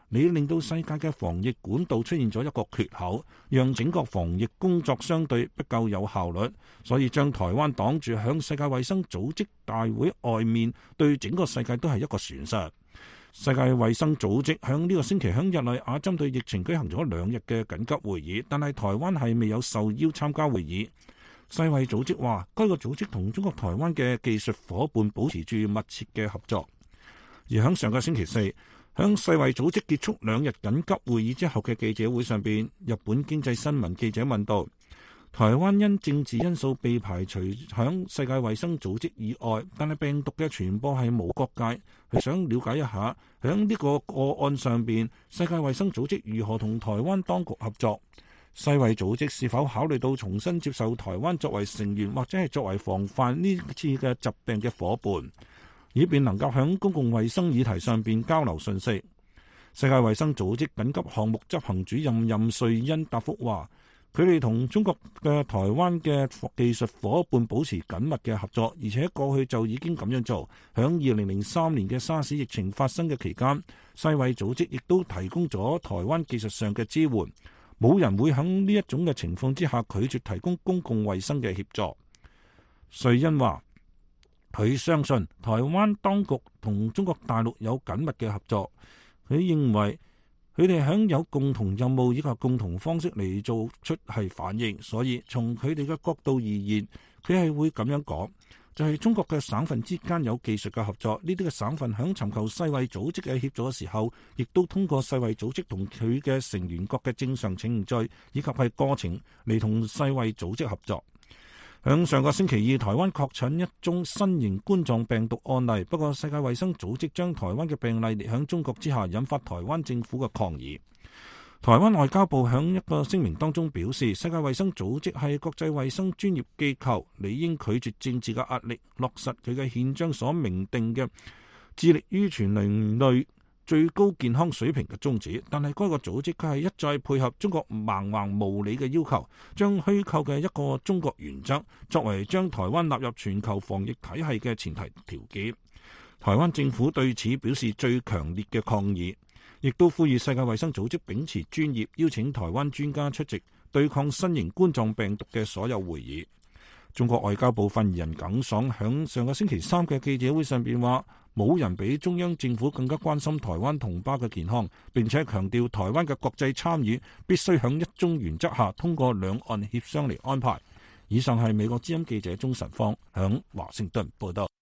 你令到世界嘅防疫管道出現咗一個缺口，讓整個防疫工作相對不夠有效率，所以將台灣擋住響世界衛生組織大會外面，對整個世界都係一個損失。世界衛生組織響呢個星期響日內瓦針對疫情舉行咗兩日嘅緊急會議，但係台灣係未有受邀參加會議。世衛組織話，該個組織同中國台灣嘅技術夥伴保持住密切嘅合作。而響上個星期四，響世衛組織結束兩日緊急會議之後嘅記者會上邊，日本經濟新聞記者問道：台灣因政治因素被排除響世界衛生組織以外，但係病毒嘅傳播係無國界。佢想了解一下響呢個個案上邊，世界衛生組織如何同台灣當局合作？世衛組織是否考慮到重新接受台灣作為成員，或者係作為防範呢次嘅疾病嘅夥伴，以便能夠響公共衛生議題上邊交流信息？世界衛生組織緊急項目執行主任任瑞恩答覆話，佢哋同中國嘅台灣嘅技術夥伴保持緊密嘅合作，而且過去就已經咁樣做。響二零零三年嘅沙士疫情發生嘅期間，世衛組織亦都提供咗台灣技術上嘅支援。冇人會喺呢一種嘅情況之下拒絕提供公共衛生嘅協助。瑞恩話，佢相信台灣當局同中國大陸有緊密嘅合作。佢認為佢哋享有共同任務以及共同方式嚟做出係反應，所以從佢哋嘅角度而言，佢係會咁樣講，就係中國嘅省份之間有技術嘅合作，呢啲嘅省份響尋求世衛組織嘅協助嘅時候，亦都通過世衛組織同佢嘅成員國嘅正常程序以及係過程嚟同世衛組織合作。響上個星期二，台灣確診一宗新型冠狀病毒案例，不過世界衛生組織將台灣嘅病例列響中國之下，引發台灣政府嘅抗議。台灣外交部響一個聲明當中表示，世界衛生組織係國際衛生專業機構，理應拒絕政治嘅壓力，落實佢嘅憲章所明定嘅致力於全人類最高健康水平嘅宗旨。但係該個組織佢係一再配合中國蠻橫無理嘅要求，將虛構嘅一個中國原則作為將台灣納入全球防疫體系嘅前提條件。台灣政府對此表示最強烈嘅抗議，亦都呼籲世界衛生組織秉持專業，邀請台灣專家出席對抗新型冠狀病毒嘅所有會議。中國外交部發言人耿爽響上個星期三嘅記者會上邊話，冇人比中央政府更加關心台灣同胞嘅健康，並且強調台灣嘅國際參與必須響一中原則下通過兩岸協商嚟安排。以上係美國之音記者鍾晨芳響華盛頓報道。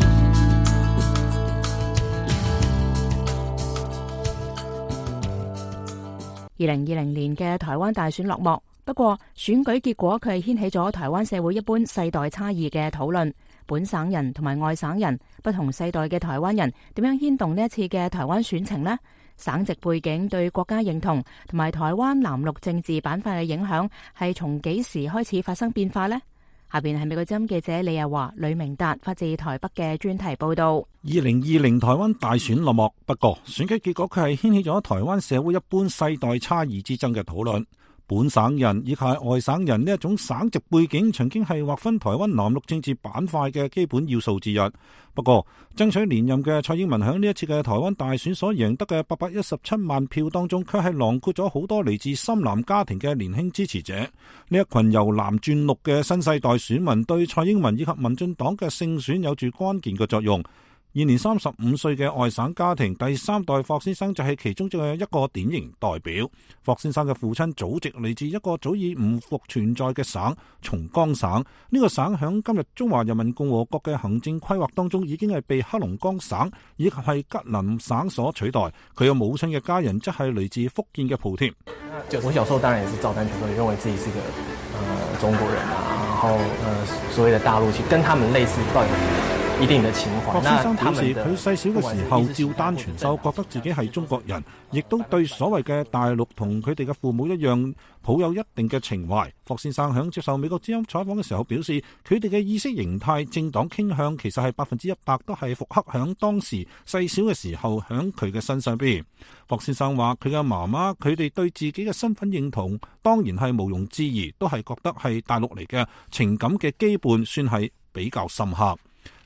二零二零年嘅台灣大選落幕，不過選舉結果佢係掀起咗台灣社會一般世代差異嘅討論。本省人同埋外省人不同世代嘅台灣人點樣牽動呢一次嘅台灣選情呢？省籍背景對國家認同同埋台灣藍綠政治板塊嘅影響係從幾時開始發生變化呢？下邊係美國之音記者李日華、呂明達發自台北嘅專題報道。 二零二零台灣大選落幕，不過選舉結果佢係掀起咗台灣社會一般世代差異之爭嘅討論。本省人以及外省人呢一種省籍背景，曾經係劃分台灣藍綠政治板塊嘅基本要素之一。不過，爭取連任嘅蔡英文喺呢一次嘅台灣大選所贏得嘅八百一十七萬票當中，卻係囊括咗好多嚟自深藍家庭嘅年輕支持者。呢一群由藍轉綠嘅新世代選民，對蔡英文以及民進黨嘅勝選有住關鍵嘅作用。現年三十五歲嘅外省家庭第三代霍先生就係其中嘅一個典型代表。霍先生嘅父親祖籍嚟自一個早已唔復存在嘅省松江省，呢、這個省響今日中華人民共和國嘅行政規劃當中已經係被黑龍江省以及係吉林省所取代。佢嘅母親嘅家人則係嚟自福建嘅莆田。 我小時候當然也是照單全收，認為自己是個呃中國人啊，然後呃所謂的大陸其實跟他們類似，到底一定的情懷。 霍先生表示，佢細小嘅時候照單全收，覺得自己係中國人，亦都對所謂嘅大陸同佢哋嘅父母一樣抱有一定嘅情懷。霍先生響接受美國之音採訪嘅時候表示，佢哋嘅意識形態、政黨傾向其實係百分之一百都係復刻響當時細小嘅時候響佢嘅身上邊。霍先生話：佢嘅媽媽，佢哋對自己嘅身份認同當然係毋庸置疑，都係覺得係大陸嚟嘅，情感嘅羈絆算係比較深刻。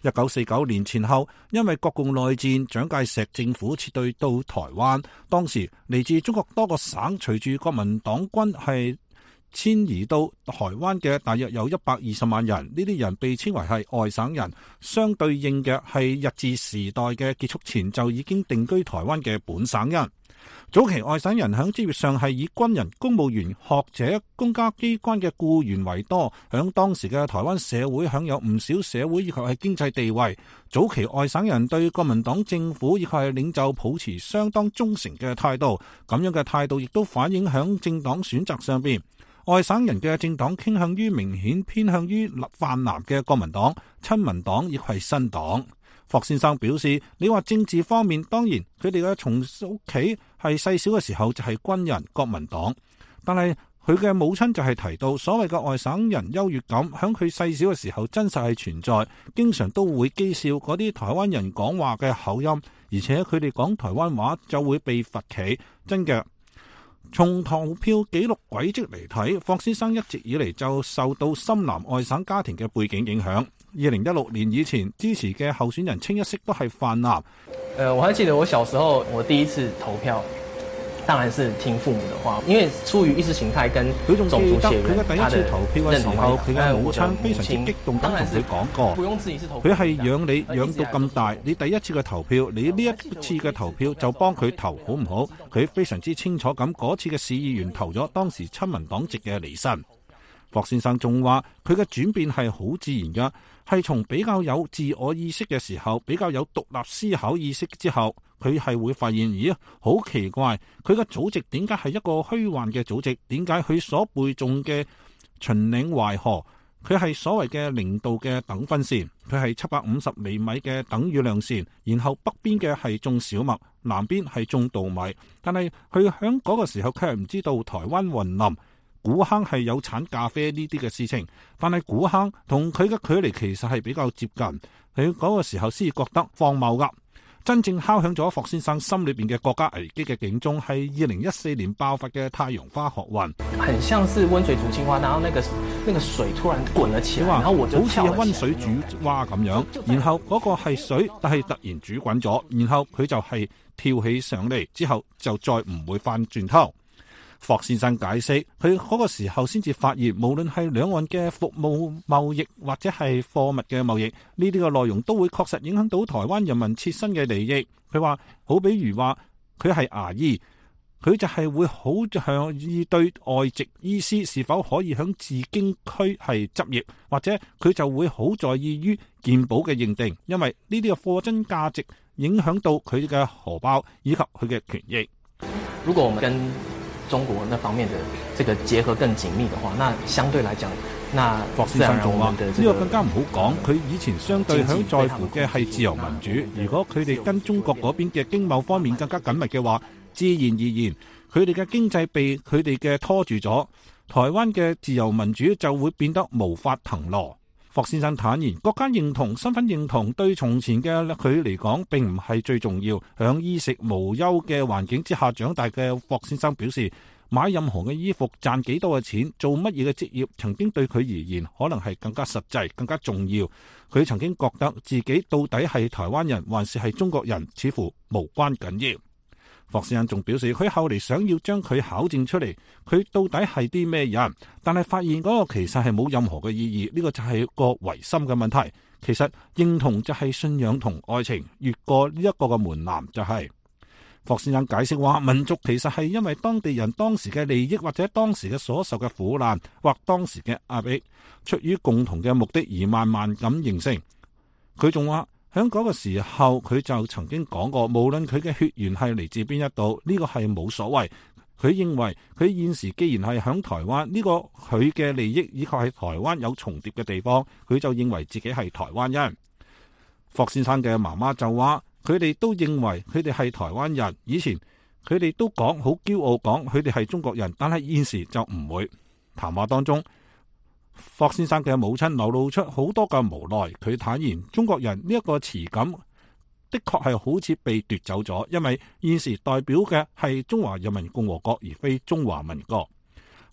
一九四九年前後，因為國共內戰，蔣介石政府撤退到台灣。當時嚟自中國多個省，隨住國民黨軍係遷移到台灣嘅大約有一百二十萬人，呢啲人被稱為係外省人，相對應嘅係日治時代嘅結束前就已經定居台灣嘅本省人。早期外省人響職業上係以軍人、公務員、學者、公家機關嘅僱員為多，響當時嘅台灣社會享有唔少社會以及係經濟地位。早期外省人對國民黨政府以及係領袖抱持相當忠誠嘅態度，咁樣嘅態度亦都反映響政黨選擇上邊。外省人嘅政黨傾向於明顯偏向於泛藍嘅國民黨、親民黨亦係新黨。霍先生表示，你話政治方面，當然佢哋嘅從屋企係細小嘅時候就係軍人、國民黨，但係佢嘅母親就係提到所謂嘅外省人優越感，響佢細小嘅時候真實係存在，經常都會譏笑嗰啲台灣人講話嘅口音，而且佢哋講台灣話就會被罰企，真嘅。從投票記錄軌跡嚟睇，霍先生一直以嚟就受到深南外省家庭嘅背景影響。二零一六年以前支持嘅候選人清一色都係泛藍。 呃，我還記得我小時候，我第一次投票，當然是聽父母的話，因為出於意識形態跟種族血緣， 佢嘅第一次投票嘅時候，佢嘅母親非常之激動咁同佢講過，佢係養你養到咁大，你第一次嘅投票，你呢一次嘅投票就幫佢投好唔好？佢非常之清楚咁，嗰次嘅市議員投咗當時親民黨籍嘅李新。霍先生仲話，佢嘅轉變係好自然噶，係從比較有自我意識嘅時候，比較有獨立思考意識之後，佢係會發現，咦，好奇怪，佢嘅祖籍點解係一個虛幻嘅祖籍？點解佢所背誦嘅秦嶺淮河，佢係所謂嘅零度嘅等分線，佢係七百五十厘米嘅等雨量線，然後北邊嘅係種小麥，南邊係種稻米，但係佢響嗰個時候佢係唔知道台灣雲林古坑係有產咖啡呢啲嘅事情，但係古坑同佢嘅距離其實係比較接近，佢嗰個時候先覺得荒謬噶。真正敲響咗霍先生心裏邊嘅國家危機嘅警鐘，係二零一四年爆發嘅太陽花學運， 很像是溫水煮青蛙，然後那個那個水突然滾了起來，然後我就跳了起來， 好似溫水煮蛙咁樣，然後嗰個係水，但係突然煮滾咗，然後佢就係跳起上嚟，之後就再唔會翻轉頭。霍先生解釋，佢嗰個時候先至發現，無論係兩岸嘅服務貿易或者係貨物嘅貿易，呢啲嘅內容都會確實影響到台灣人民切身嘅利益。佢話，好比如話佢係牙醫，佢就係會好向意對外籍醫師是否可以響自經區係執業，或者佢就會好在意於健保嘅認定，因為呢啲嘅貨真價值影響到佢嘅荷包以及佢嘅權益。 如果我們跟中國那方面的這個結合更緊密的話，那相對來講，那霍先生仲話呢個更加唔好講。佢以前相對響在乎嘅係自由民主，如果佢哋跟中國嗰邊嘅經貿方面更加緊密嘅話，自然而然佢哋嘅經濟被佢哋嘅拖住咗，台灣嘅自由民主就會變得無法騰挪。霍先生坦言，國家認同、身份認同對從前嘅佢嚟講並唔係最重要。響衣食無憂嘅環境之下長大嘅霍先生表示，買任何嘅衣服、賺幾多嘅錢、做乜嘢嘅職業，曾經對佢而言可能係更加實際、更加重要。佢曾經覺得自己到底係台灣人還是係中國人，似乎無關緊要。霍先生仲表示，佢後嚟想要將佢考證出嚟，佢到底係啲咩人，但係發現嗰個其實係冇任何嘅意義。呢個就係個唯心嘅問題。其實認同就係信仰同愛情，越過呢一個嘅門檻就係。霍先生解釋話，民族其實係因為當地人當時嘅利益，或者當時嘅所受嘅苦難，或當時嘅壓迫，出於共同嘅目的而慢慢咁形成。佢仲話，喺嗰個時候，佢就曾經講過，無論佢嘅血緣係嚟自邊一度，呢個係冇所謂。佢認為佢現時既然係喺台灣，呢個佢嘅利益以及係台灣有重疊嘅地方，佢就認為自己係台灣人。霍先生嘅媽媽就話，佢哋都認為佢哋係台灣人。以前佢哋都講好驕傲，講佢哋係中國人，但係現時就唔會。談話當中，霍先生嘅母親流露出好多嘅無奈。佢坦言，中國人呢一個詞感的確係好似被奪走咗，因為現時代表嘅係中華人民共和國，而非中華民國。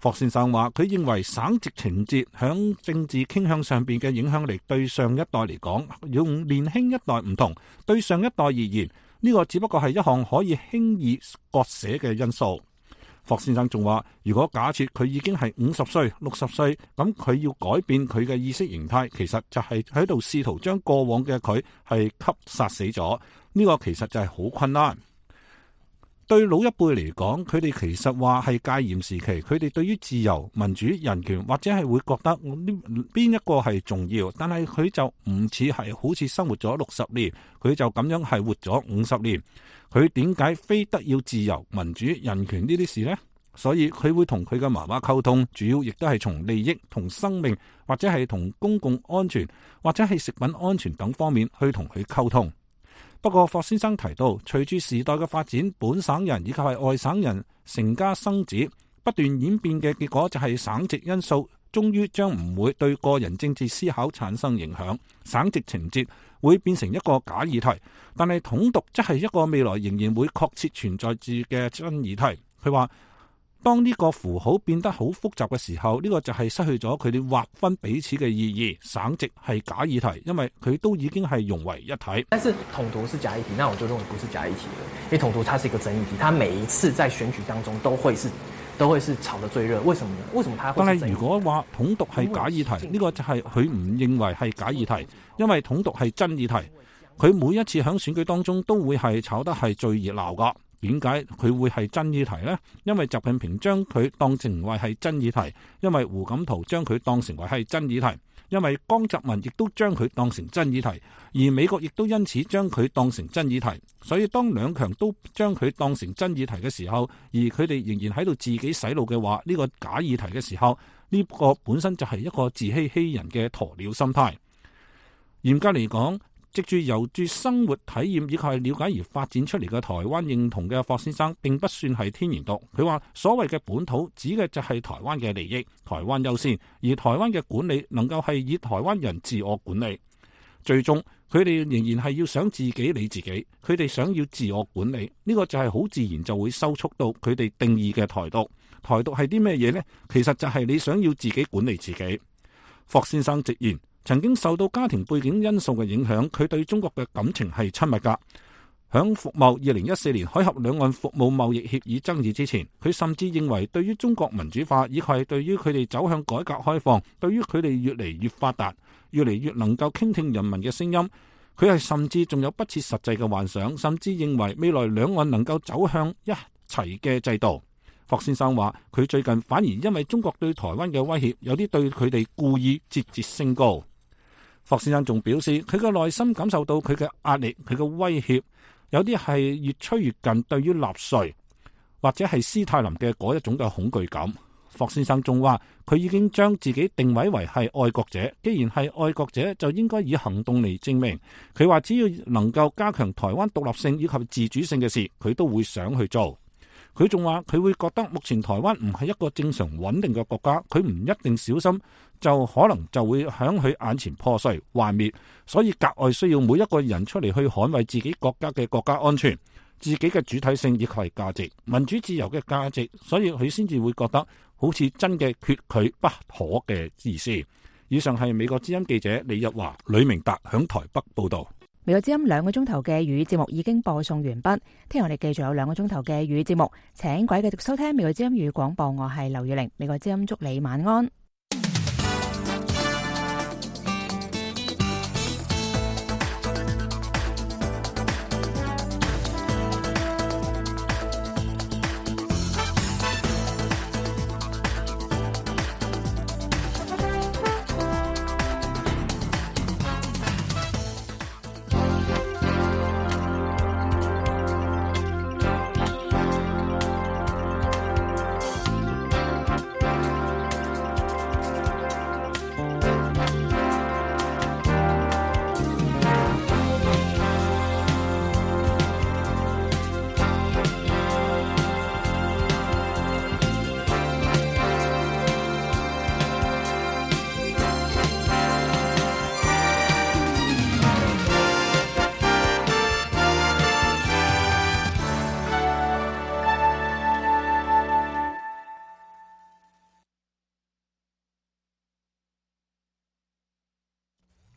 霍先生話：佢認為省籍情節響政治傾向上邊嘅影響力對上一代嚟講，用年輕一代唔同，對上一代而言，呢個只不過係一項可以輕易割捨嘅因素。霍先生仲話：如果假設佢已經係五十歲、六十歲，咁佢要改變佢嘅意識形態，其實就係喺度試圖將過往嘅佢係給殺死咗。呢個其實就係好困難。對老一輩嚟講，佢哋其實話係戒嚴時期，佢哋對於自由、民主、人權或者係會覺得呢邊一個係重要，但係佢就唔似係好似生活咗六十年，佢就咁樣係活咗五十年。佢點解非得要自由、民主、人權呢啲事呢？所以佢會同佢嘅媽媽溝通，主要亦都係從利益同生命，或者係同公共安全，或者係食品安全等方面去同佢溝通。不過霍先生提到，隨住時代嘅發展，本省人以及係外省人成家生子不斷演變嘅結果，就係省籍因素終於將唔會對個人政治思考產生影響，省籍情節會變成一個假議題，但係統獨則係一個未來仍然會確切存在住嘅真議題。佢話：當呢個符號變得好複雜嘅時候，呢、這個就係失去咗佢哋劃分彼此嘅意義。省籍係假議題，因為佢都已經係融為一體。 但是統獨是假議題，那我就認為不是假議題了，因為統獨它是一個真議題，它每一次在選舉當中都會是都會是炒得最熱。為什麼呢？為什麼它會？ 但係如果話統獨係假議題，呢、這個就係佢唔認為係假議題，因為統獨係真議題。佢每一次喺選舉當中都會係炒得係最熱鬧噶。點解佢會係真議題呢？因為習近平將佢當成為係真議題，因為胡錦濤將佢當成為係真議題，因為江澤民亦都將佢當成真議題，而美國亦都因此將佢當成真議題。所以當兩強都將佢當成真議題嘅時候，而佢哋仍然喺度自己洗腦嘅話，呢個假議題嘅時候，呢個本身就係一個自欺欺人嘅鴕鳥心態。嚴格嚟講，藉住由住生活體驗以及係了解而發展出嚟嘅台灣認同嘅霍先生並不算係天然獨。佢話所謂嘅本土指嘅就係台灣嘅利益，台灣優先，而台灣嘅管理能夠係以台灣人自我管理。最終佢哋仍然係要想自己理自己，佢哋想要自我管理，呢個就係好自然就會收束到佢哋定義嘅台獨。台獨係啲咩嘢呢？其實就係你想要自己管理自己。霍先生直言，曾經受到家庭背景因素嘅影響，佢對中國嘅感情係親密㗎。響服貿二零一四年海峽兩岸服務貿易協議爭議之前，佢甚至認為對於中國民主化以及係對於佢哋走向改革開放，對於佢哋越嚟越發達，越嚟越能夠傾聽人民嘅聲音，佢係甚至仲有不切實際嘅幻想，甚至認為未來兩岸能夠走向一齊嘅制度。霍先生話：佢最近反而因為中國對台灣嘅威脅，有啲對佢哋故意節節升高。霍先生仲表示，佢嘅內心感受到佢嘅壓力，佢嘅威脅，有啲係越趨越近對於納粹或者係斯泰林嘅嗰一種嘅恐懼感。霍先生仲話，佢已經將自己定位為係愛國者，既然係愛國者，就應該以行動嚟證明。佢話只要能夠加強台灣獨立性以及自主性嘅事，佢都會想去做。佢仲話佢會覺得目前台灣唔係一個正常穩定嘅國家，佢唔一定小心就可能就會響佢眼前破碎幻滅，所以格外需要每一個人出嚟去捍衛自己國家嘅國家安全、自己嘅主體性以及係價值、民主自由嘅價值，所以佢先至會覺得好似真嘅缺佢不可嘅意思。以上係美國之音記者李日華、呂明達響台北報道。 美國之音兩個鐘頭嘅粵語節目已經播送完畢，聽日我哋繼續有兩個鐘頭嘅粵語節目，請各位繼續收聽美國之音粵語廣播，我係劉月玲，美國之音祝你晚安。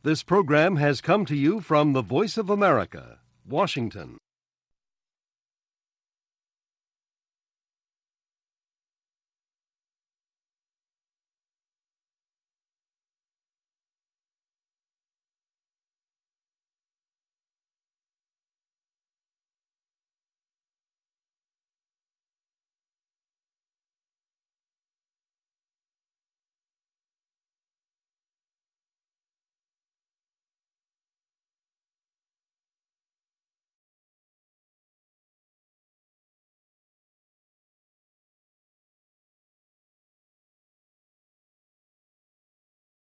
This program has come to you from the Voice of America, Washington.